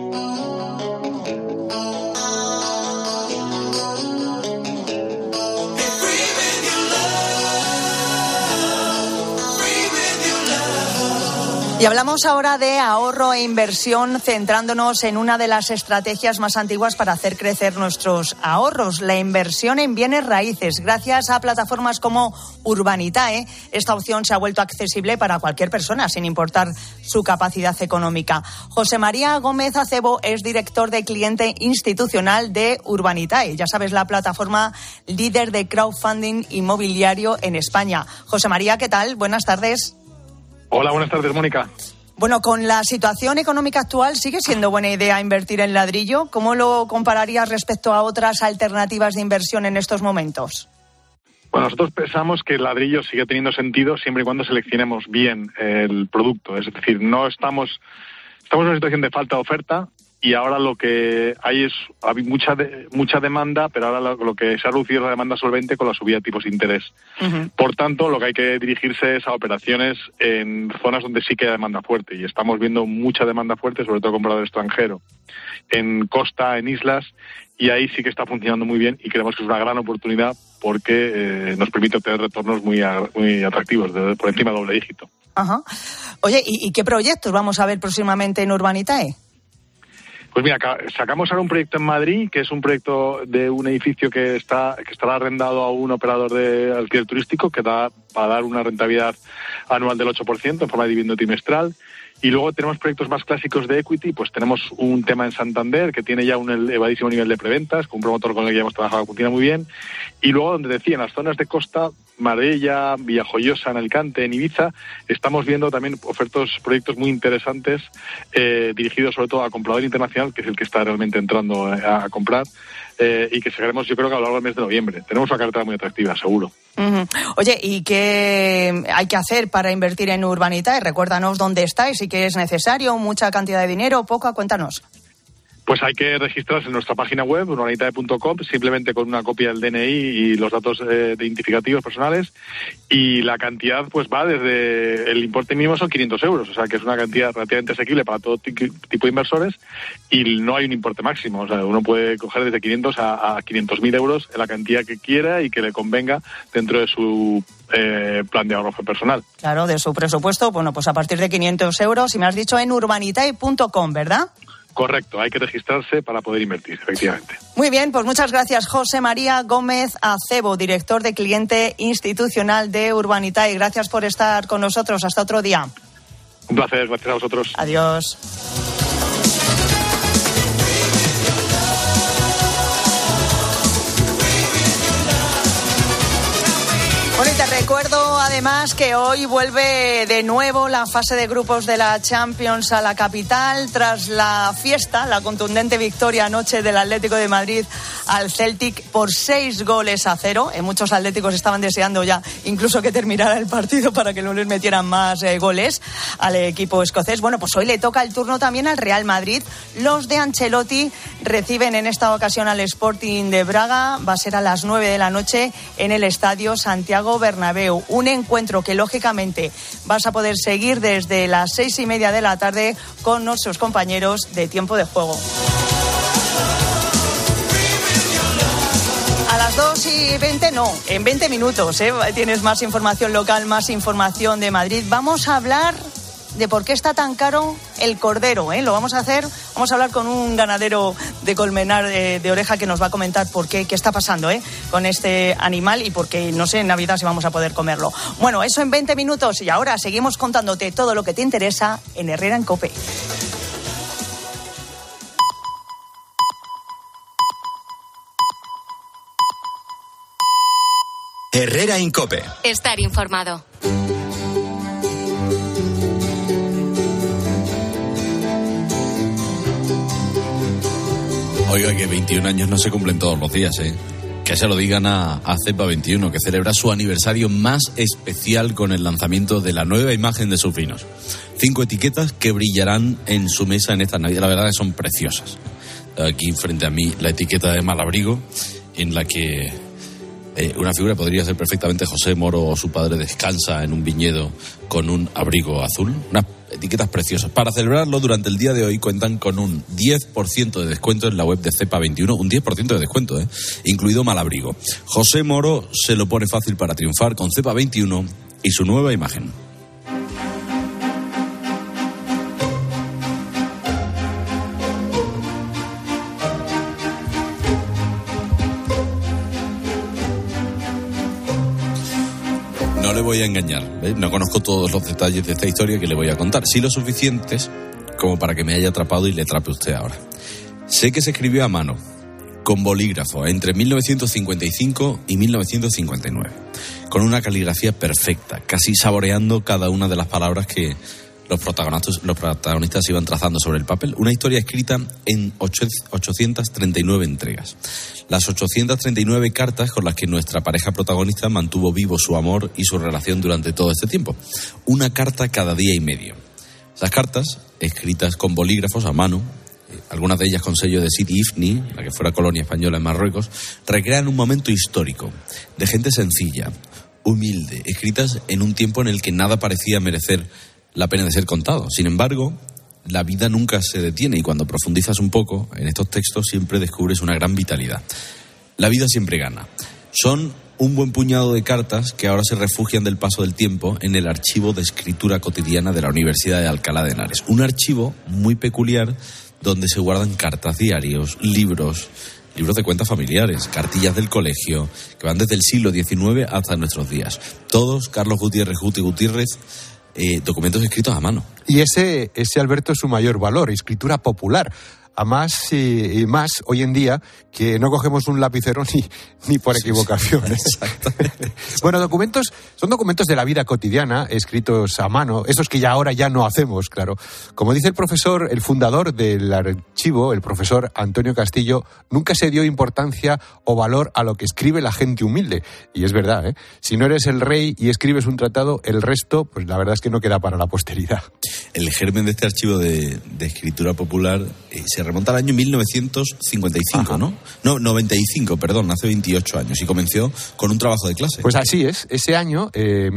Y hablamos ahora de ahorro e inversión, centrándonos en una de las estrategias más antiguas para hacer crecer nuestros ahorros, la inversión en bienes raíces. Gracias a plataformas como Urbanitae, esta opción se ha vuelto accesible para cualquier persona, sin importar su capacidad económica. José María Gómez Acebo es director de cliente institucional de Urbanitae. Ya sabes, la plataforma líder de crowdfunding inmobiliario en España. José María, ¿qué tal? Buenas tardes. Hola, buenas tardes, Mónica. Bueno, con la situación económica actual, ¿sigue siendo buena idea invertir en ladrillo? ¿Cómo lo compararías respecto a otras alternativas de inversión en estos momentos? Bueno, nosotros pensamos que el ladrillo sigue teniendo sentido siempre y cuando seleccionemos bien el producto. Es decir, no estamos en una situación de falta de oferta y ahora lo que hay mucha demanda, pero ahora lo que se ha reducido es la demanda solvente con la subida de tipos de interés. Uh-huh. Por tanto, lo que hay que dirigirse es a operaciones en zonas donde sí que hay demanda fuerte, y estamos viendo mucha demanda fuerte, sobre todo comprador extranjero, en costa, en islas, y ahí sí que está funcionando muy bien y creemos que es una gran oportunidad porque nos permite obtener retornos muy atractivos, por encima de doble dígito. Ajá. Oye, ¿y qué proyectos vamos a ver próximamente en Urbanitae? Pues mira, sacamos ahora un proyecto en Madrid, que es un proyecto de un edificio que estará arrendado a un operador de alquiler turístico que va a dar una rentabilidad anual del 8% en forma de dividendo trimestral. Y luego tenemos proyectos más clásicos de equity, pues tenemos un tema en Santander que tiene ya un elevadísimo nivel de preventas, con un promotor con el que ya hemos trabajado, funciona muy bien. Y luego, donde decía, en las zonas de costa, Marbella, Villajoyosa, en Alicante, en Ibiza, estamos viendo también proyectos muy interesantes dirigidos sobre todo a comprador internacional, que es el que está realmente entrando a comprar, y que seguiremos, yo creo que a lo largo del mes de noviembre. Tenemos una cartera muy atractiva, seguro. Uh-huh. Oye, ¿y qué hay que hacer para invertir en Urbanitae? Recuérdanos dónde estáis y qué es necesario, mucha cantidad de dinero, poca, cuéntanos. Pues hay que registrarse en nuestra página web, urbanitae.com, simplemente con una copia del DNI y los datos identificativos personales. Y la cantidad pues va desde, el importe mínimo son 500 euros, o sea que es una cantidad relativamente asequible para todo tipo de inversores, y no hay un importe máximo. O sea, uno puede coger desde 500 a 500.000 euros en la cantidad que quiera y que le convenga dentro de su plan de ahorro personal. Claro, de su presupuesto, bueno, pues a partir de 500 euros, y me has dicho en urbanitae.com, ¿verdad? Correcto, hay que registrarse para poder invertir, efectivamente. Muy bien, pues muchas gracias, José María Gómez Acebo, director de cliente institucional de Urbanitae. Gracias por estar con nosotros. Hasta otro día. Un placer, gracias a vosotros. Adiós. Bueno, y te recuerdo además que hoy vuelve de nuevo la fase de grupos de la Champions a la capital tras la fiesta, la contundente victoria anoche del Atlético de Madrid al Celtic por 6-0. Muchos atléticos estaban deseando ya incluso que terminara el partido para que no les metieran más goles al equipo escocés. Bueno, pues hoy le toca el turno también al Real Madrid. Los de Ancelotti reciben en esta ocasión al Sporting de Braga. Va a ser a las 9 de la noche en el Estadio Santiago Bernabéu. Un encuentro que lógicamente vas a poder seguir desde las 6:30 de la tarde con nuestros compañeros de Tiempo de Juego. A las 2:00 y 20 no, en 20 minutos, tienes más información local, más información de Madrid. Vamos a hablar de por qué está tan caro el cordero, Lo vamos a hablar con un ganadero de Colmenar de Oreja que nos va a comentar por qué está pasando, con este animal y por qué, no sé, en Navidad si vamos a poder comerlo. Bueno, eso en 20 minutos y ahora seguimos contándote todo lo que te interesa en Herrera en COPE. Herrera en COPE. Estar informado. Oiga, que 21 años no se cumplen todos los días, Que se lo digan a Cepa 21, que celebra su aniversario más especial con el lanzamiento de la nueva imagen de sus vinos. 5 etiquetas que brillarán en su mesa en esta Navidad. La verdad es que son preciosas. Aquí frente a mí la etiqueta de Malabrigo, en la que una figura podría ser perfectamente José Moro o su padre descansa en un viñedo con un abrigo azul. Unas etiquetas preciosas. Para celebrarlo, durante el día de hoy cuentan con un 10% de descuento en la web de Cepa 21, un 10% de descuento, incluido Malabrigo. José Moro se lo pone fácil para triunfar con Cepa 21 y su nueva imagen. No le voy a engañar, no conozco todos los detalles de esta historia que le voy a contar, sí lo suficientes como para que me haya atrapado y le atrape usted ahora. Sé que se escribió a mano, con bolígrafo, entre 1955 y 1959, con una caligrafía perfecta, casi saboreando cada una de las palabras que los protagonistas iban trazando sobre el papel. Una historia escrita en 839 entregas. Las 839 cartas con las que nuestra pareja protagonista mantuvo vivo su amor y su relación durante todo este tiempo. Una carta cada día y medio. Esas cartas, escritas con bolígrafos a mano, algunas de ellas con sello de Sidi Ifni, la que fuera colonia española en Marruecos, recrean un momento histórico, de gente sencilla, humilde, escritas en un tiempo en el que nada parecía merecer la pena de ser contado. Sin embargo, la vida nunca se detiene y cuando profundizas un poco en estos textos siempre descubres una gran vitalidad. La vida siempre gana. Son un buen puñado de cartas que ahora se refugian del paso del tiempo en el archivo de escritura cotidiana de la Universidad de Alcalá de Henares. Un archivo muy peculiar donde se guardan cartas, diarios, libros de cuentas familiares, cartillas del colegio, que van desde el siglo XIX hasta nuestros días. Todos, Carlos Gutiérrez Gutiérrez, documentos escritos a mano. Y ese Alberto, es su mayor valor, escritura popular. A más y más hoy en día que no cogemos un lapicero ni por equivocación. Bueno, son documentos de la vida cotidiana, escritos a mano, esos que ahora ya no hacemos, claro. Como dice el fundador del archivo, el profesor Antonio Castillo, nunca se dio importancia o valor a lo que escribe la gente humilde. Y es verdad, Si no eres el rey y escribes un tratado, el resto, pues la verdad es que no queda para la posteridad. El germen de este archivo de escritura popular se remonta al año 1955, Ajá. ¿no? No, 95, perdón, hace 28 años, y comenzó con un trabajo de clase. Pues así es, ese año,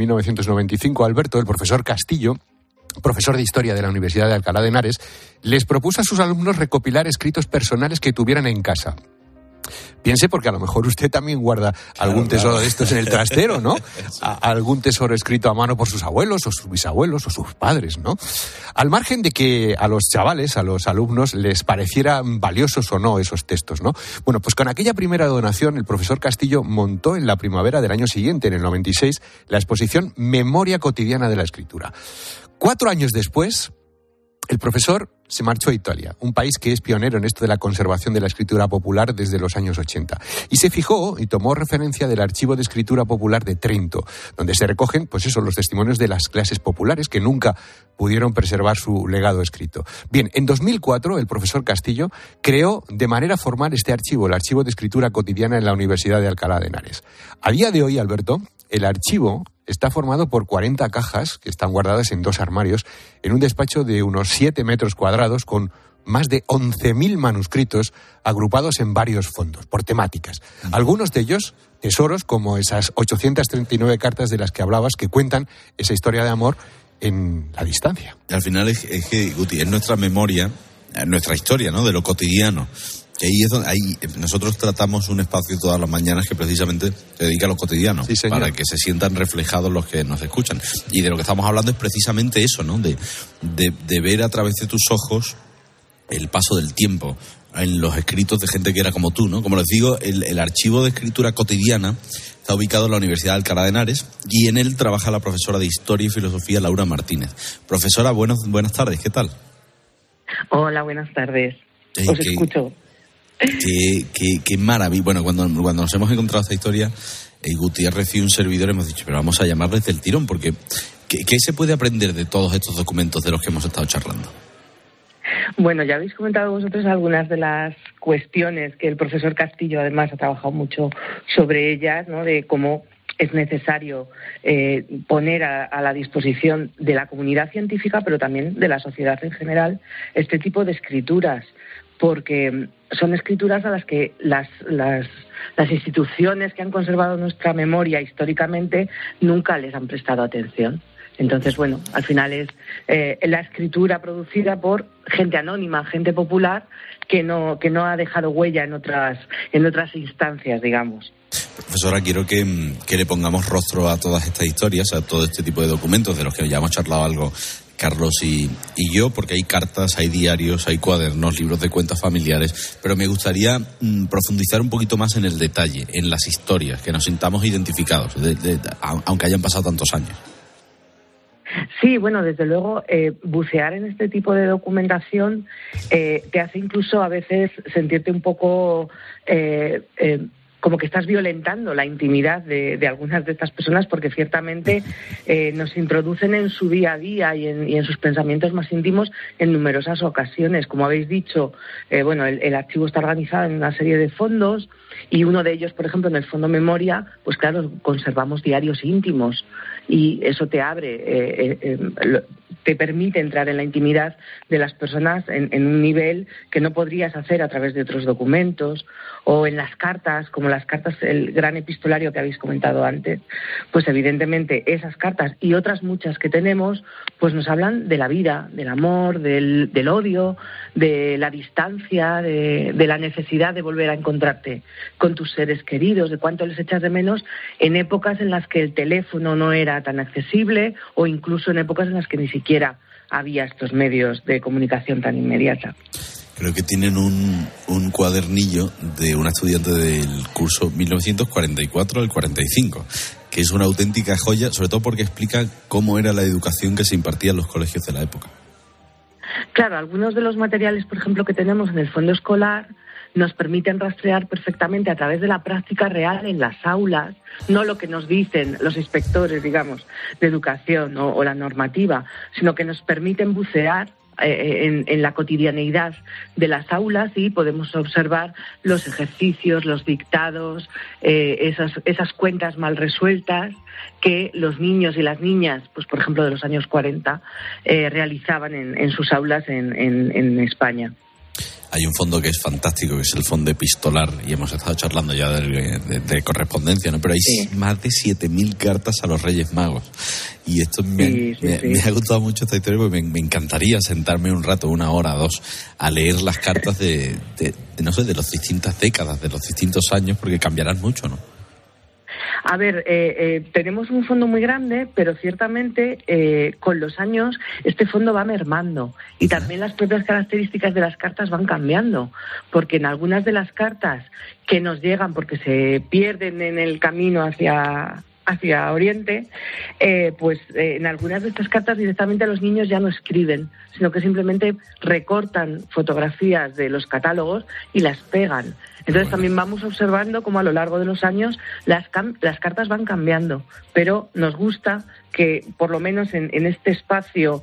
1995, Alberto, el profesor Castillo, profesor de Historia de la Universidad de Alcalá de Henares, les propuso a sus alumnos recopilar escritos personales que tuvieran en casa. Piense, porque a lo mejor usted también guarda algún tesoro de estos en el trastero, ¿no? Algún tesoro escrito a mano por sus abuelos o sus bisabuelos o sus padres, ¿no? Al margen de que a los chavales, a los alumnos, les parecieran valiosos o no esos textos, ¿no? Bueno, pues con aquella primera donación, el profesor Castillo montó en la primavera del año siguiente, en el 96, la exposición Memoria Cotidiana de la Escritura. 4 años después, el profesor se marchó a Italia, un país que es pionero en esto de la conservación de la escritura popular desde los años 80. Y se fijó y tomó referencia del Archivo de Escritura Popular de Trento, donde se recogen, los testimonios de las clases populares que nunca pudieron preservar su legado escrito. Bien, en 2004 el profesor Castillo creó de manera formal este archivo, el Archivo de Escritura Cotidiana en la Universidad de Alcalá de Henares. A día de hoy, Alberto, el archivo está formado por 40 cajas que están guardadas en 2 armarios en un despacho de unos 7 metros cuadrados con más de 11.000 manuscritos agrupados en varios fondos, por temáticas. Algunos de ellos tesoros como esas 839 cartas de las que hablabas que cuentan esa historia de amor en la distancia. Al final es que, Guti, es nuestra memoria, nuestra historia, ¿no?, de lo cotidiano. Ahí nosotros tratamos un espacio todas las mañanas que precisamente se dedica a lo cotidiano, para que se sientan reflejados los que nos escuchan. Y de lo que estamos hablando es precisamente eso, ¿no? De ver a través de tus ojos el paso del tiempo en los escritos de gente que era como tú, ¿no? Como les digo, el archivo de escritura cotidiana está ubicado en la Universidad de Alcalá de Henares y en él trabaja la profesora de Historia y Filosofía, Laura Martínez. Profesora, buenas tardes, ¿qué tal? Hola, buenas tardes. Os escucho. Qué maravilla. Bueno, cuando nos hemos encontrado esta historia, Gutiérrez y un servidor hemos dicho, pero vamos a llamarles del tirón, porque ¿qué se puede aprender de todos estos documentos de los que hemos estado charlando? Bueno, ya habéis comentado vosotros algunas de las cuestiones que el profesor Castillo además ha trabajado mucho sobre ellas, ¿no? De cómo es necesario poner a la disposición de la comunidad científica, pero también de la sociedad en general, este tipo de escrituras, porque son escrituras a las que las instituciones que han conservado nuestra memoria históricamente nunca les han prestado atención. Entonces, bueno, al final es la escritura producida por gente anónima, gente popular, que no ha dejado huella en otras instancias, digamos. Profesora, quiero que le pongamos rostro a todas estas historias, a todo este tipo de documentos de los que ya hemos charlado algo Carlos y yo, porque hay cartas, hay diarios, hay cuadernos, libros de cuentas familiares, pero me gustaría profundizar un poquito más en el detalle, en las historias, que nos sintamos identificados, aunque hayan pasado tantos años. Sí, bueno, desde luego, bucear en este tipo de documentación te hace incluso a veces sentirte un poco como que estás violentando la intimidad de algunas de estas personas, porque ciertamente nos introducen en su día a día y en sus pensamientos más íntimos en numerosas ocasiones. Como habéis dicho, bueno, el archivo está organizado en una serie de fondos, y uno de ellos, por ejemplo, en el Fondo Memoria, pues claro, conservamos diarios íntimos, y eso te abre, te permite entrar en la intimidad de las personas en un nivel que no podrías hacer a través de otros documentos, o en las cartas, como las cartas, el gran epistolario que habéis comentado antes. Pues evidentemente esas cartas y otras muchas que tenemos, pues nos hablan de la vida, del amor, del odio, de la distancia, de la necesidad de volver a encontrarte con tus seres queridos, de cuánto les echas de menos en épocas en las que el teléfono no era tan accesible, o incluso en épocas en las que ni siquiera había estos medios de comunicación tan inmediata. Creo que tienen un cuadernillo de una estudiante del curso 1944 al 45, que es una auténtica joya, sobre todo porque explica cómo era la educación que se impartía en los colegios de la época. Claro, algunos de los materiales, por ejemplo, que tenemos en el fondo escolar nos permiten rastrear perfectamente a través de la práctica real en las aulas, no lo que nos dicen los inspectores, digamos, de educación o la normativa, sino que nos permiten bucear en la cotidianeidad de las aulas, y podemos observar los ejercicios, los dictados, esas cuentas mal resueltas que los niños y las niñas, pues por ejemplo de los años 40, realizaban en sus aulas en España. Hay un fondo que es fantástico, que es el fondo epistolar, y hemos estado charlando ya de correspondencia, ¿no? Pero hay más de 7.000 cartas a los Reyes Magos. Y esto me ha gustado mucho esta historia, porque me encantaría sentarme un rato, 1 hora, 2, a leer las cartas de no sé, de las distintas décadas, de los distintos años, porque cambiarán mucho, ¿no? A ver, tenemos un fondo muy grande, pero ciertamente con los años este fondo va mermando, y también las propias características de las cartas van cambiando, porque en algunas de las cartas que nos llegan porque se pierden en el camino hacia Oriente, pues en algunas de estas cartas directamente los niños ya no escriben, sino que simplemente recortan fotografías de los catálogos y las pegan. Entonces también vamos observando cómo a lo largo de los años las cartas van cambiando, pero nos gusta que por lo menos en este espacio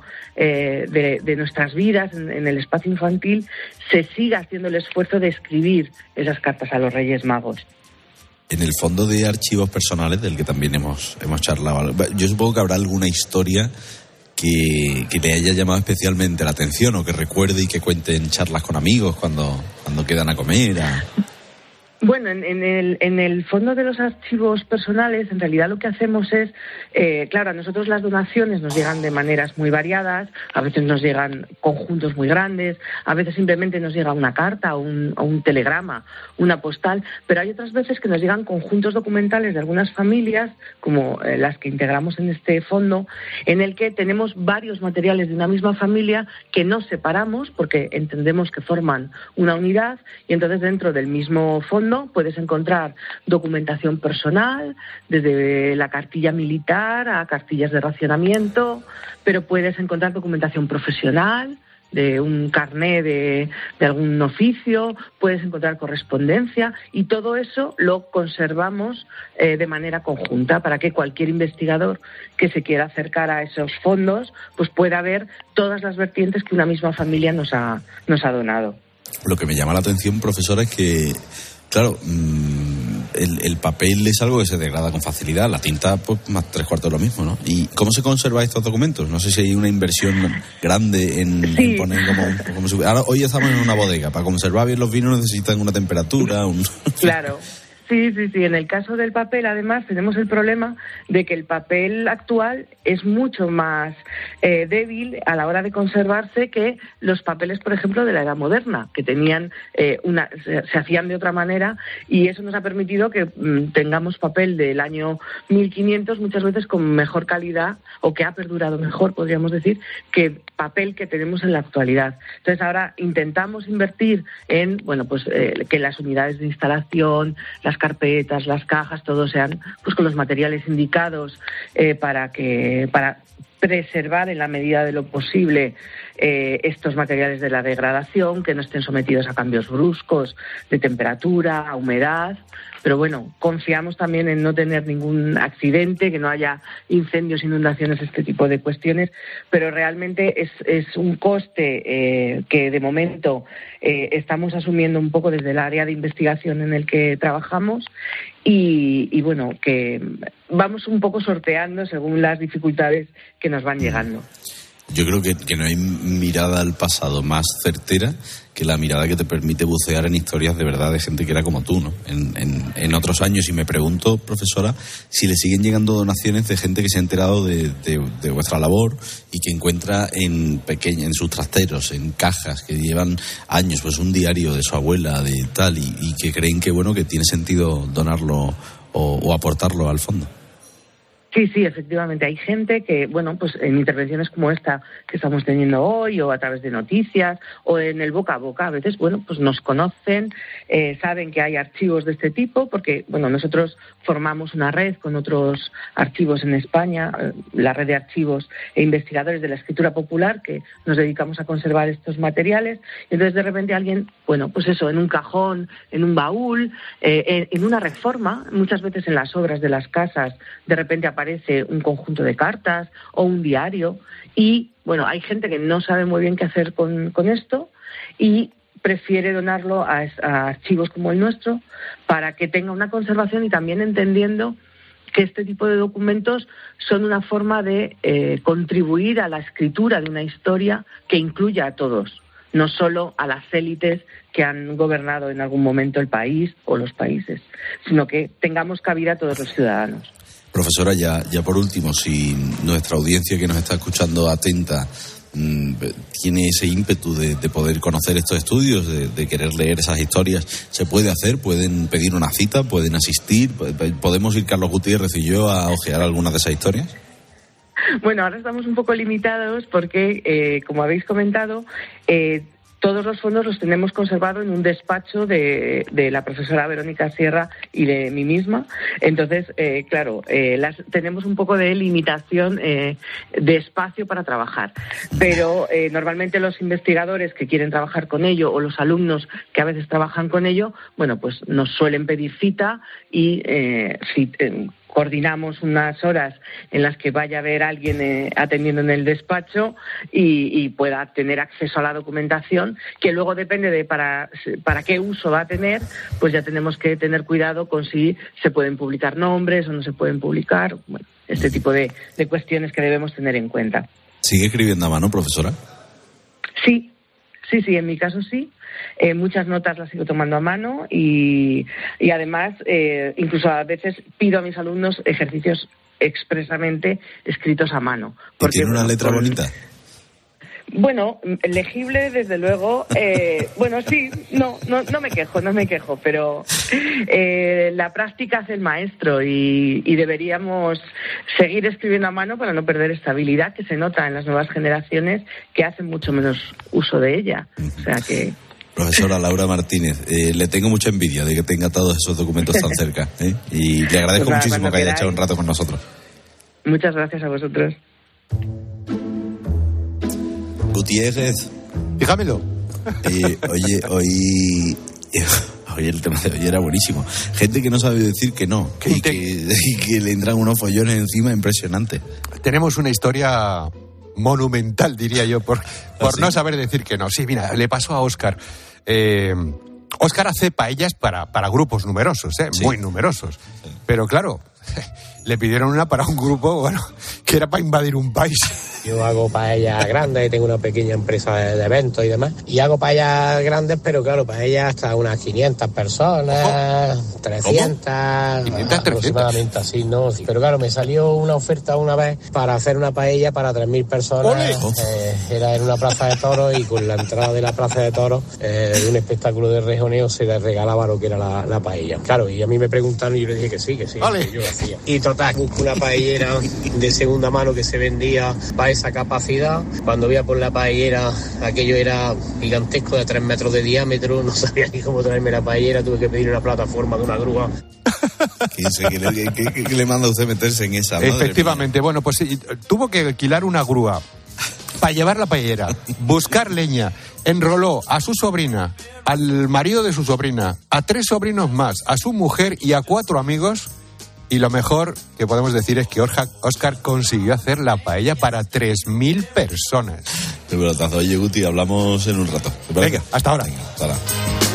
de nuestras vidas, en el espacio infantil, se siga haciendo el esfuerzo de escribir esas cartas a los Reyes Magos. En el fondo de archivos personales, del que también hemos charlado, yo supongo que habrá alguna historia que le haya llamado especialmente la atención, o que recuerde y que cuente en charlas con amigos cuando quedan a comer. Bueno, en el fondo de los archivos personales, en realidad lo que hacemos es, claro, a nosotros las donaciones nos llegan de maneras muy variadas, a veces nos llegan conjuntos muy grandes, a veces simplemente nos llega una carta o un telegrama, una postal, pero hay otras veces que nos llegan conjuntos documentales de algunas familias, como las que integramos en este fondo, en el que tenemos varios materiales de una misma familia que nos separamos porque entendemos que forman una unidad, y entonces dentro del mismo fondo puedes encontrar documentación personal, desde la cartilla militar a cartillas de racionamiento, pero puedes encontrar documentación profesional, de un carné de algún oficio, puedes encontrar correspondencia, y todo eso lo conservamos de manera conjunta para que cualquier investigador que se quiera acercar a esos fondos pues pueda ver todas las vertientes que una misma familia nos ha donado. Lo que me llama la atención, profesora, es que claro, el papel es algo que se degrada con facilidad, la tinta pues más 3/4 lo mismo, ¿no? ¿Y cómo se conservan estos documentos? No sé si hay una inversión grande en poner como ahora, hoy estamos en una bodega, para conservar bien los vinos necesitan una temperatura, Claro. Sí. En el caso del papel, además, tenemos el problema de que el papel actual es mucho más débil a la hora de conservarse que los papeles, por ejemplo, de la Edad Moderna, que tenían se hacían de otra manera, y eso nos ha permitido que tengamos papel del año 1500 muchas veces con mejor calidad, o que ha perdurado mejor, podríamos decir, que papel que tenemos en la actualidad. Entonces ahora intentamos invertir en, que las unidades de instalación, las carpetas, las cajas, todo sean pues con los materiales indicados para preservar en la medida de lo posible estos materiales de la degradación, que no estén sometidos a cambios bruscos de temperatura, a humedad. Pero bueno, confiamos también en no tener ningún accidente, que no haya incendios, inundaciones, este tipo de cuestiones, pero realmente es un coste que de momento estamos asumiendo un poco desde el área de investigación en el que trabajamos, y bueno, que vamos un poco sorteando según las dificultades que nos van llegando. Yo creo que no hay mirada al pasado más certera que la mirada que te permite bucear en historias de verdad de gente que era como tú, ¿no? En otros años, y me pregunto, profesora, si le siguen llegando donaciones de gente que se ha enterado de vuestra labor y que encuentra en sus trasteros, en cajas que llevan años, pues un diario de su abuela, de tal, y que creen que bueno, que tiene sentido donarlo o aportarlo al fondo. Sí, efectivamente. Hay gente que, pues en intervenciones como esta que estamos teniendo hoy, o a través de noticias, o en el boca a boca, a veces, pues nos conocen, saben que hay archivos de este tipo, porque, nosotros formamos una red con otros archivos en España, la red de archivos e investigadores de la escritura popular, que nos dedicamos a conservar estos materiales, y entonces de repente alguien, pues eso, en un cajón, en un baúl, en una reforma, muchas veces en las obras de las casas, de repente aparece un conjunto de cartas o un diario, y hay gente que no sabe muy bien qué hacer con esto y prefiere donarlo a archivos como el nuestro para que tenga una conservación, y también entendiendo que este tipo de documentos son una forma de contribuir a la escritura de una historia que incluya a todos, no solo a las élites que han gobernado en algún momento el país o los países, sino que tengamos cabida a todos los ciudadanos. Profesora, ya por último, si nuestra audiencia que nos está escuchando atenta tiene ese ímpetu de poder conocer estos estudios, de querer leer esas historias, ¿se puede hacer? ¿Pueden pedir una cita? ¿Pueden asistir? ¿Podemos ir Carlos Gutiérrez y yo a ojear algunas de esas historias? Bueno, ahora estamos un poco limitados porque, como habéis comentado, todos los fondos los tenemos conservados en un despacho de la profesora Verónica Sierra y de mí misma. Entonces, tenemos un poco de limitación de espacio para trabajar. Pero normalmente los investigadores que quieren trabajar con ello, o los alumnos que a veces trabajan con ello, pues nos suelen pedir cita, y coordinamos unas horas en las que vaya a haber alguien atendiendo en el despacho y pueda tener acceso a la documentación, que luego depende de para qué uso va a tener, pues ya tenemos que tener cuidado con si se pueden publicar nombres o no se pueden publicar, este tipo de cuestiones que debemos tener en cuenta. ¿Sigue escribiendo a mano, profesora? Sí, Sí, en mi caso sí. Muchas notas las sigo tomando a mano y además incluso a veces pido a mis alumnos ejercicios expresamente escritos a mano. Porque tiene una letra bonita. Bueno, legible desde luego. Bueno, sí, no me quejo, pero la práctica hace el maestro y deberíamos seguir escribiendo a mano para no perder esta habilidad que se nota en las nuevas generaciones que hacen mucho menos uso de ella. O sea que... Profesora Laura Martínez, le tengo mucha envidia de que tenga todos esos documentos tan cerca, y le agradezco pues muchísimo que haya echado un rato con nosotros. Muchas gracias a vosotros. Gutiérrez. Dígamelo. Oye, hoy el tema de hoy era buenísimo. Gente que no sabe decir que no, y que le entran unos follones encima impresionantes. Tenemos una historia monumental, diría yo, por no saber decir que no. Sí, mira, le pasó a Óscar. Óscar hace paellas para grupos numerosos, sí. Muy numerosos. Sí. Pero claro, le pidieron una para un grupo, bueno, que era para invadir un país. Yo hago paellas grandes, tengo una pequeña empresa de eventos y demás. Y hago paellas grandes, pero claro, paellas hasta unas 500 personas, ¿cómo? 300, aproximadamente así, ¿no? Pero claro, me salió una oferta una vez para hacer una paella para 3.000 personas. Era en una plaza de toros y con la entrada de la plaza de toros, de un espectáculo de rejoneo, se les regalaba lo que era la paella. Claro, y a mí me preguntaron y yo les dije que sí, vale. Que yo lo hacía. Y total, busco una paellera de segunda mano que se vendía para esa capacidad. Cuando voy a por la paellera, aquello era gigantesco, de 3 metros de diámetro, no sabía ni cómo traerme la paellera, tuve que pedir una plataforma de una grúa. ¿Qué le manda a usted meterse en esa? Efectivamente, bueno, pues tuvo que alquilar una grúa para llevar la paellera, buscar leña, enroló a su sobrina, al marido de su sobrina, a 3 sobrinos más, a su mujer y a 4 amigos. Y lo mejor que podemos decir es que Óscar consiguió hacer la paella para 3.000 personas. Qué pelotazo. Oye, Guti, hablamos en un rato. Venga, hasta ahora. Venga, hasta ahora.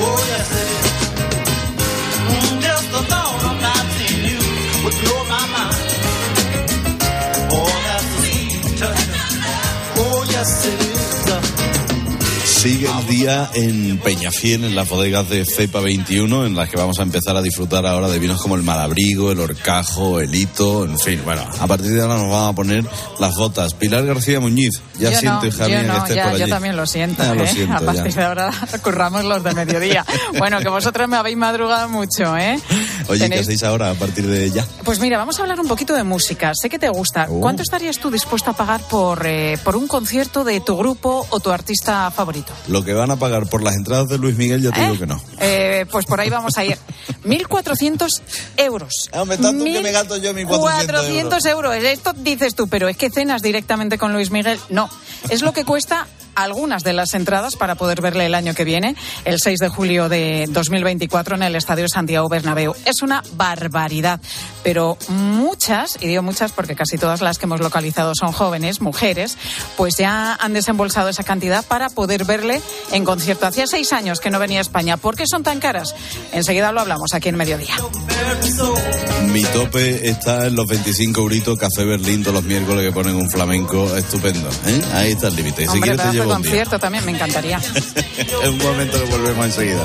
Sigue el día en Peñafiel, en las bodegas de Cepa 21, en las que vamos a empezar a disfrutar ahora de vinos como el Malabrigo, el Horcajo, el Hito, en fin, bueno, a partir de ahora nos vamos a poner las botas. Pilar García Muñiz, ya yo siento, hija mía, que estés por allí. Yo también lo siento, lo siento, a partir de ahora curramos los de mediodía. Bueno, que vosotros me habéis madrugado mucho, Oye, ¿qué hacéis ahora a partir de ya? Pues mira, vamos a hablar un poquito de música, sé que te gusta. ¿Cuánto estarías tú dispuesto a pagar por un concierto de tu grupo o tu artista favorito? Lo que van a pagar por las entradas de Luis Miguel, ya te digo que no. Pues por ahí vamos a ir. 1.400 euros. Hombre, tanto que me gasto yo 1.400 euros. Esto dices tú, pero es que cenas directamente con Luis Miguel. No, es lo que cuesta algunas de las entradas para poder verle el año que viene, el 6 de julio de 2024 en el Estadio Santiago Bernabéu. Es una barbaridad, pero muchas, y digo muchas porque casi todas las que hemos localizado son jóvenes, mujeres, pues ya han desembolsado esa cantidad para poder verle en concierto. Hacía 6 años que no venía a España. ¿Por qué son tan caras? Enseguida lo hablamos aquí en Mediodía. Mi tope está en los 25 euritos Café Berlín todos los miércoles, que ponen un flamenco estupendo. Ahí está el límite. Si quieres te llevo un concierto también, me encantaría. En un momento que volvemos enseguida.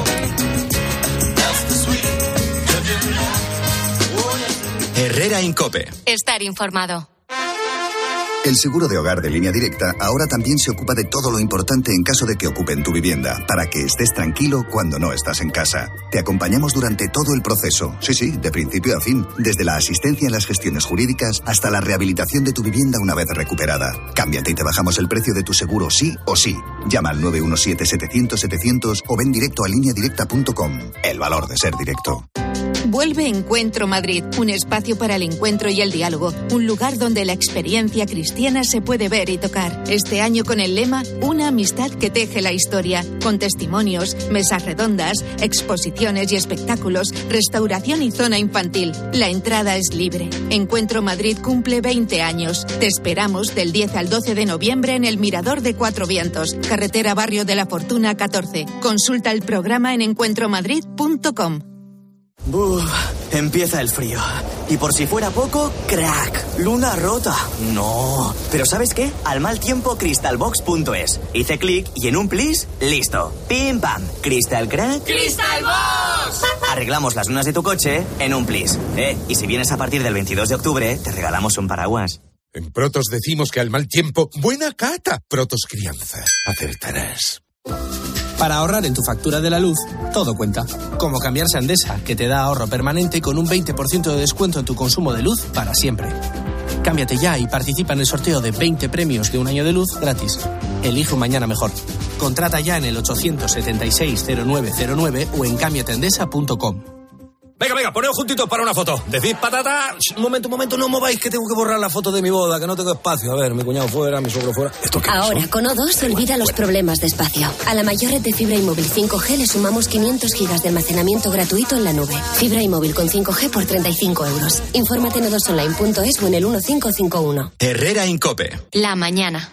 Herrera Incope. Estar informado. El seguro de hogar de Línea Directa ahora también se ocupa de todo lo importante en caso de que ocupen tu vivienda, para que estés tranquilo cuando no estás en casa. Te acompañamos durante todo el proceso, sí, de principio a fin, desde la asistencia en las gestiones jurídicas hasta la rehabilitación de tu vivienda una vez recuperada. Cámbiate y te bajamos el precio de tu seguro sí o sí. Llama al 917-700-700 o ven directo a lineadirecta.com. El valor de ser directo. Vuelve Encuentro Madrid, un espacio para el encuentro y el diálogo, un lugar donde la experiencia cristiana se puede ver y tocar. Este año con el lema Una amistad que teje la historia, con testimonios, mesas redondas, exposiciones y espectáculos, restauración y zona infantil. La entrada es libre. Encuentro Madrid cumple 20 años. Te esperamos del 10 al 12 de noviembre en el Mirador de Cuatro Vientos, carretera Barrio de la Fortuna 14. Consulta el programa en encuentromadrid.com. Empieza el frío. Y por si fuera poco, crack, luna rota. No. Pero ¿sabes qué? Al mal tiempo, crystalbox.es. Hice clic y en un plis, listo. Pim pam. Crystal crack. ¡Crystalbox! Arreglamos las lunas de tu coche en un plis. Y si vienes a partir del 22 de octubre, te regalamos un paraguas. En Protos decimos que al mal tiempo, buena cata. Protos Crianza. Acertarás. Para ahorrar en tu factura de la luz, todo cuenta. Como cambiarse a Endesa, que te da ahorro permanente con un 20% de descuento en tu consumo de luz para siempre. Cámbiate ya y participa en el sorteo de 20 premios de un año de luz gratis. Elige un mañana mejor. Contrata ya en el 876-0909 o en cambiateendesa.com. Venga, poneos juntitos para una foto. Decid patata. Un momento, no mováis que tengo que borrar la foto de mi boda, que no tengo espacio. A ver, mi cuñado fuera, mi suegro fuera. ¿Esto qué Ahora, son? con O2 olvida los problemas de espacio. A la mayor red de fibra y móvil 5G le sumamos 500 gigas de almacenamiento gratuito en la nube. Fibra y móvil con 5G por 35 euros. Infórmate en o2online.es o en el 1551. Herrera Incope. La mañana.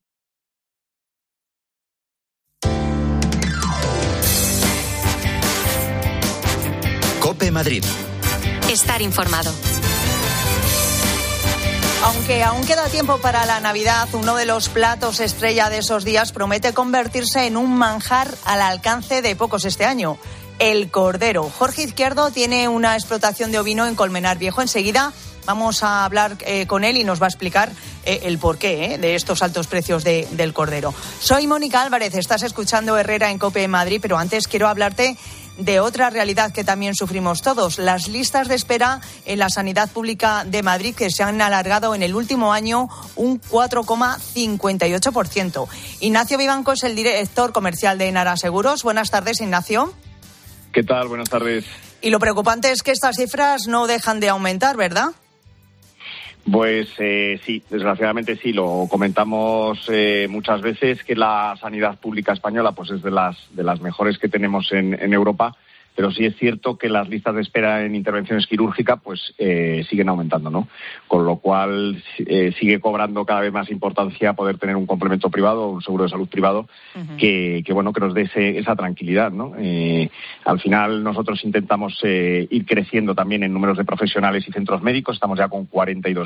Cope Madrid. Estar informado. Aunque aún queda tiempo para la Navidad, uno de los platos estrella de esos días promete convertirse en un manjar al alcance de pocos este año. El cordero. Jorge Izquierdo tiene una explotación de ovino en Colmenar Viejo. Enseguida vamos a hablar con él y nos va a explicar el porqué de estos altos precios del cordero. Soy Mónica Álvarez, estás escuchando Herrera en COPE Madrid, pero antes quiero hablarte de otra realidad que también sufrimos todos, las listas de espera en la sanidad pública de Madrid, que se han alargado en el último año un 4,58%. Ignacio Vivanco es el director comercial de Nara Seguros. Buenas tardes, Ignacio. ¿Qué tal? Buenas tardes. Y lo preocupante es que estas cifras no dejan de aumentar, ¿verdad? Pues sí, desgraciadamente sí, lo comentamos muchas veces, que la sanidad pública española pues es de las mejores que tenemos en Europa, pero sí es cierto que las listas de espera en intervenciones quirúrgicas pues siguen aumentando, ¿no? Con lo cual sigue cobrando cada vez más importancia poder tener un complemento privado, un seguro de salud privado, que nos dé esa tranquilidad, ¿no? Al final nosotros intentamos ir creciendo también en números de profesionales y centros médicos. Estamos ya con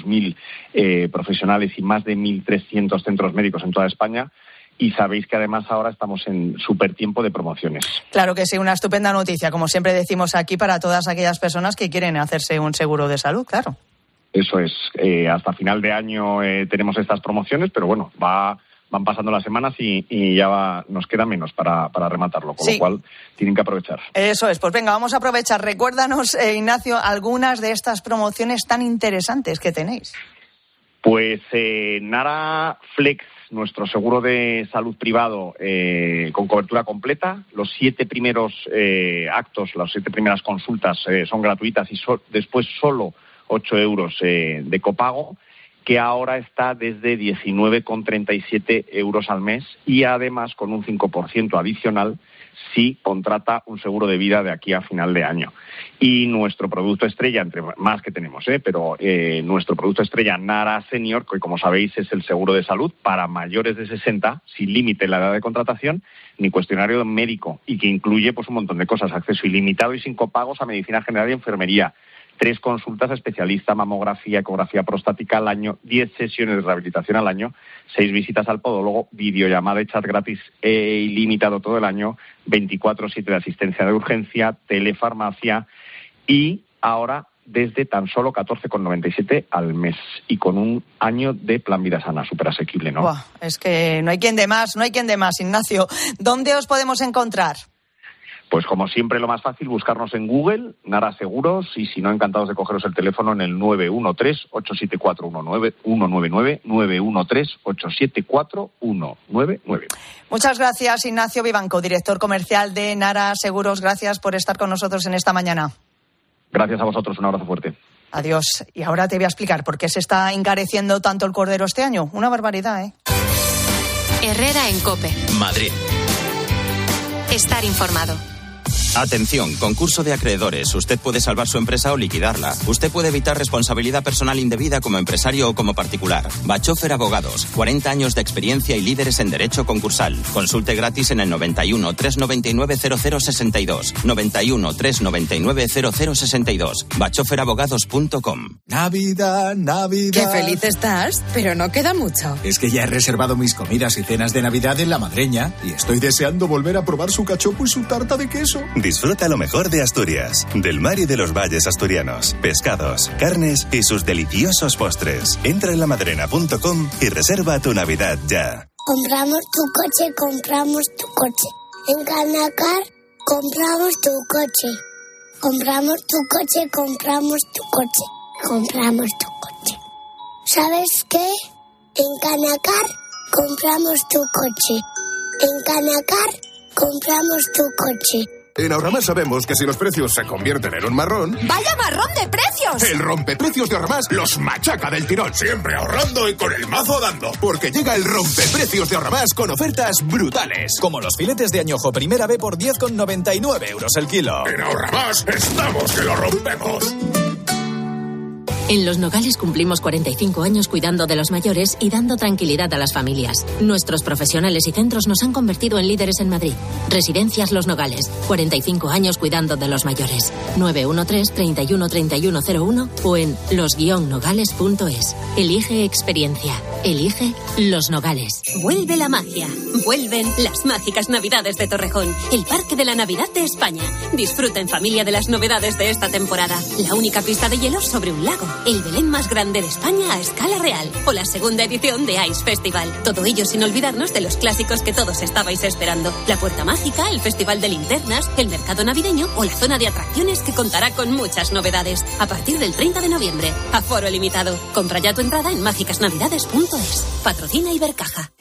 42.000 profesionales y más de 1.300 centros médicos en toda España. Y sabéis que además ahora estamos en súper tiempo de promociones. Claro que sí, una estupenda noticia, como siempre decimos aquí, para todas aquellas personas que quieren hacerse un seguro de salud, claro. Eso es. Hasta final de año tenemos estas promociones, pero bueno, van pasando las semanas y ya nos queda menos para rematarlo, con lo cual tienen que aprovechar. Eso es, pues venga, vamos a aprovechar. Recuérdanos, Ignacio, algunas de estas promociones tan interesantes que tenéis. Pues Nara Flex, nuestro seguro de salud privado con cobertura completa. Los 7 primeros actos, las 7 primeras consultas son gratuitas y después solo 8 euros de copago, que ahora está desde 19,37 euros al mes y además con un 5% adicional si contrata un seguro de vida de aquí a final de año. Y nuestro producto estrella, entre más que tenemos, pero nuestro producto estrella Nara Senior, que como sabéis es el seguro de salud para mayores de 60, sin límite en la edad de contratación, ni cuestionario médico, y que incluye pues un montón de cosas: acceso ilimitado y sin copagos a medicina general y enfermería, 3 consultas a especialista, mamografía, ecografía prostática al año, 10 sesiones de rehabilitación al año, 6 visitas al podólogo, videollamada y chat gratis ilimitado todo el año, 24/7 de asistencia de urgencia, telefarmacia y ahora desde tan solo 14,97 al mes y con un año de plan vida sana, súper asequible, ¿no? Buah, es que no hay quien de más, Ignacio. ¿Dónde os podemos encontrar? Pues como siempre, lo más fácil, buscarnos en Google, Nara Seguros, y si no, encantados de cogeros el teléfono en el 913-874-199, 913-874-199. Muchas gracias, Ignacio Vivanco, director comercial de Nara Seguros. Gracias por estar con nosotros en esta mañana. Gracias a vosotros, un abrazo fuerte. Adiós. Y ahora te voy a explicar por qué se está encareciendo tanto el cordero este año. Una barbaridad, ¿eh? Herrera en COPE. Madrid. Estar informado. Atención, concurso de acreedores. Usted puede salvar su empresa o liquidarla. Usted puede evitar responsabilidad personal indebida como empresario o como particular. Bachofer Abogados, 40 años de experiencia y líderes en derecho concursal. Consulte gratis en el 91 399 0062. 91 399 0062. bachoferabogados.com. Navidad, Navidad. Qué feliz estás, pero no queda mucho. Es que ya he reservado mis comidas y cenas de Navidad en La Madreña y estoy deseando volver a probar su cachopo y su tarta de queso. Disfruta lo mejor de Asturias, del mar y de los valles asturianos, pescados, carnes y sus deliciosos postres. Entra en lamadrena.com y reserva tu Navidad ya. Compramos tu coche. En Canacar compramos tu coche. Compramos tu coche. ¿Sabes qué? En Canacar compramos tu coche. En Canacar compramos tu coche. En Ahorramás sabemos que si los precios se convierten en un marrón... ¡Vaya marrón de precios! El rompeprecios de Ahorramás los machaca del tirón. Siempre ahorrando y con el mazo dando. Porque llega el rompeprecios de Ahorramás con ofertas brutales. Como los filetes de añojo primera B por 10,99 euros el kilo. En Ahorramás estamos que lo rompemos. En Los Nogales cumplimos 45 años cuidando de los mayores y dando tranquilidad a las familias. Nuestros profesionales y centros nos han convertido en líderes en Madrid. Residencias Los Nogales, 45 años cuidando de los mayores. 913 31 3101 o en los-nogales.es. Elige experiencia. Elige Los Nogales. Vuelve la magia. Vuelven las mágicas Navidades de Torrejón, el parque de la Navidad de España. Disfruta en familia de las novedades de esta temporada. La única pista de hielo sobre un lago. El Belén más grande de España a escala real. O la segunda edición de Ice Festival. Todo ello sin olvidarnos de los clásicos que todos estabais esperando. La Puerta Mágica, el Festival de Linternas, el Mercado Navideño o la zona de atracciones que contará con muchas novedades. A partir del 30 de noviembre. Aforo limitado. Compra ya tu entrada en mágicasnavidades.es. Patrocina Ibercaja.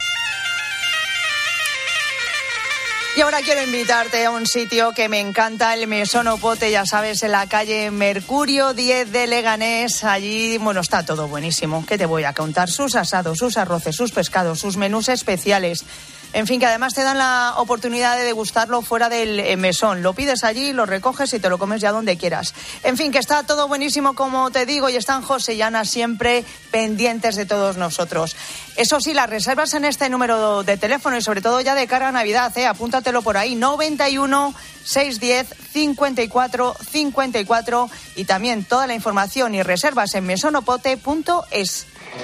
Y ahora quiero invitarte a un sitio que me encanta, el Mesón Opote, ya sabes, en la calle Mercurio 10 de Leganés. Allí, bueno, está todo buenísimo. ¿Qué te voy a contar? Sus asados, sus arroces, sus pescados, sus menús especiales. En fin, que además te dan la oportunidad de degustarlo fuera del mesón. Lo pides allí, lo recoges y te lo comes ya donde quieras. En fin, que está todo buenísimo, como te digo, y están José y Ana siempre pendientes de todos nosotros. Eso sí, las reservas en este número de teléfono y sobre todo ya de cara a Navidad, apúntatelo por ahí, 91 610 54 54 y también toda la información y reservas en mesonopote.es.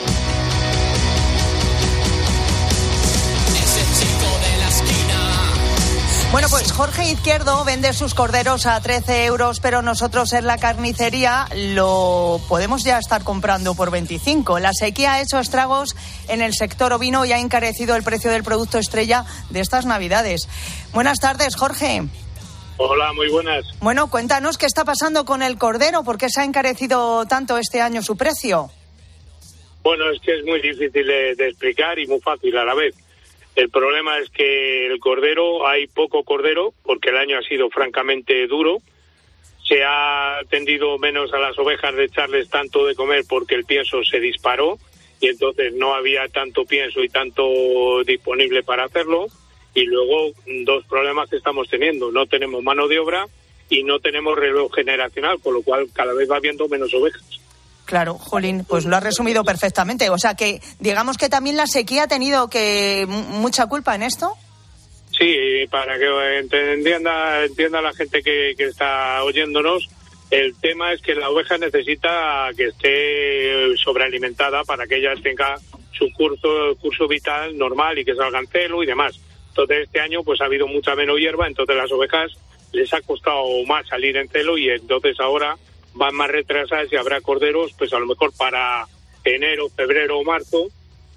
Bueno, pues Jorge Izquierdo vende sus corderos a 13 euros, pero nosotros en la carnicería lo podemos ya estar comprando por 25. La sequía ha hecho estragos en el sector ovino y ha encarecido el precio del producto estrella de estas Navidades. Buenas tardes, Jorge. Hola, muy buenas. Bueno, cuéntanos qué está pasando con el cordero, ¿por qué se ha encarecido tanto este año su precio? Bueno, es que es muy difícil de explicar y muy fácil a la vez. El problema es que el cordero, hay poco cordero, porque el año ha sido francamente duro. Se ha tendido menos a las ovejas de echarles tanto de comer porque el pienso se disparó y entonces no había tanto pienso y tanto disponible para hacerlo. Y luego, dos problemas que estamos teniendo. No tenemos mano de obra y no tenemos relevo generacional, con lo cual cada vez va habiendo menos ovejas. Claro, Jolín, pues lo has resumido perfectamente. O sea que, digamos que también la sequía ha tenido mucha culpa en esto. Sí, para que entienda la gente que está oyéndonos, el tema es que la oveja necesita que esté sobrealimentada para que ella tenga su curso vital normal y que salga en celo y demás. Entonces este año pues ha habido mucha menos hierba, entonces las ovejas les ha costado más salir en celo y entonces ahora van más retrasadas y habrá corderos, pues a lo mejor para enero, febrero o marzo,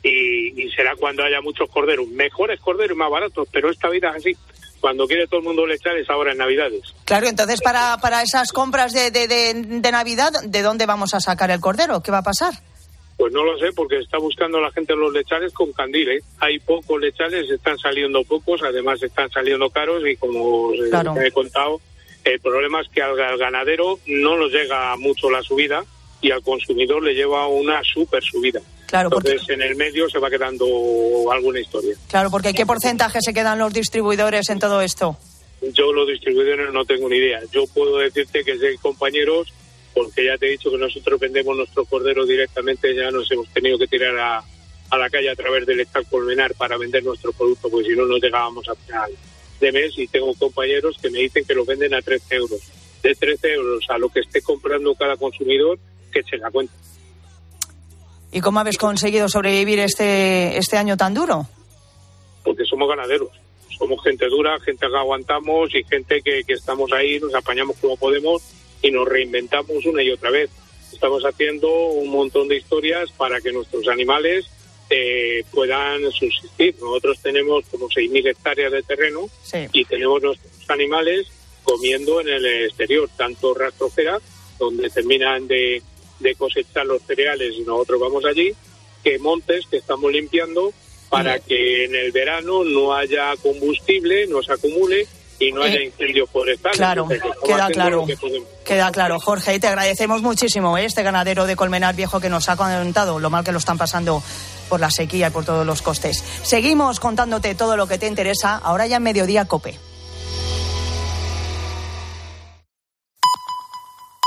y será cuando haya muchos corderos. Mejores corderos y más baratos, pero esta vida es así. Cuando quiere todo el mundo lechar es ahora en Navidades. Claro, entonces para esas compras de Navidad, ¿de dónde vamos a sacar el cordero? ¿Qué va a pasar? Pues no lo sé, porque está buscando la gente los lechales con candil, ¿eh? Hay pocos lechales, están saliendo pocos, además están saliendo caros y como claro, he contado, el problema es que al ganadero no nos llega mucho la subida y al consumidor le lleva una súper subida. Claro, entonces en el medio se va quedando alguna historia. Claro, porque ¿qué porcentaje se quedan los distribuidores en todo esto? Yo los distribuidores no tengo ni idea. Yo puedo decirte que sé compañeros, porque ya te he dicho que nosotros vendemos nuestro cordero directamente, ya nos hemos tenido que tirar a la calle a través del Estac Colmenar para vender nuestro producto, porque si no nos llegábamos a final de mes, y tengo compañeros que me dicen que lo venden a 13 euros. De 13 euros a lo que esté comprando cada consumidor, que se la cuenta. ¿Y cómo habéis conseguido sobrevivir este año tan duro? Porque somos ganaderos, somos gente dura, gente que aguantamos y gente que estamos ahí, nos apañamos como podemos y nos reinventamos una y otra vez. Estamos haciendo un montón de historias para que nuestros animales puedan subsistir. Nosotros tenemos como 6.000 hectáreas de terreno, sí, y tenemos nuestros animales comiendo en el exterior, tanto rastrojera, donde terminan de cosechar los cereales y nosotros vamos allí, que montes que estamos limpiando para que en el verano no haya combustible, no se acumule y no haya incendios forestales. Claro, queda claro. Jorge, y te agradecemos muchísimo este ganadero de Colmenar Viejo que nos ha contado lo mal que lo están pasando por la sequía y por todos los costes. Seguimos contándote todo lo que te interesa, ahora ya en Mediodía COPE.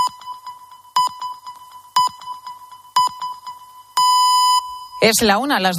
Es la 1:00, las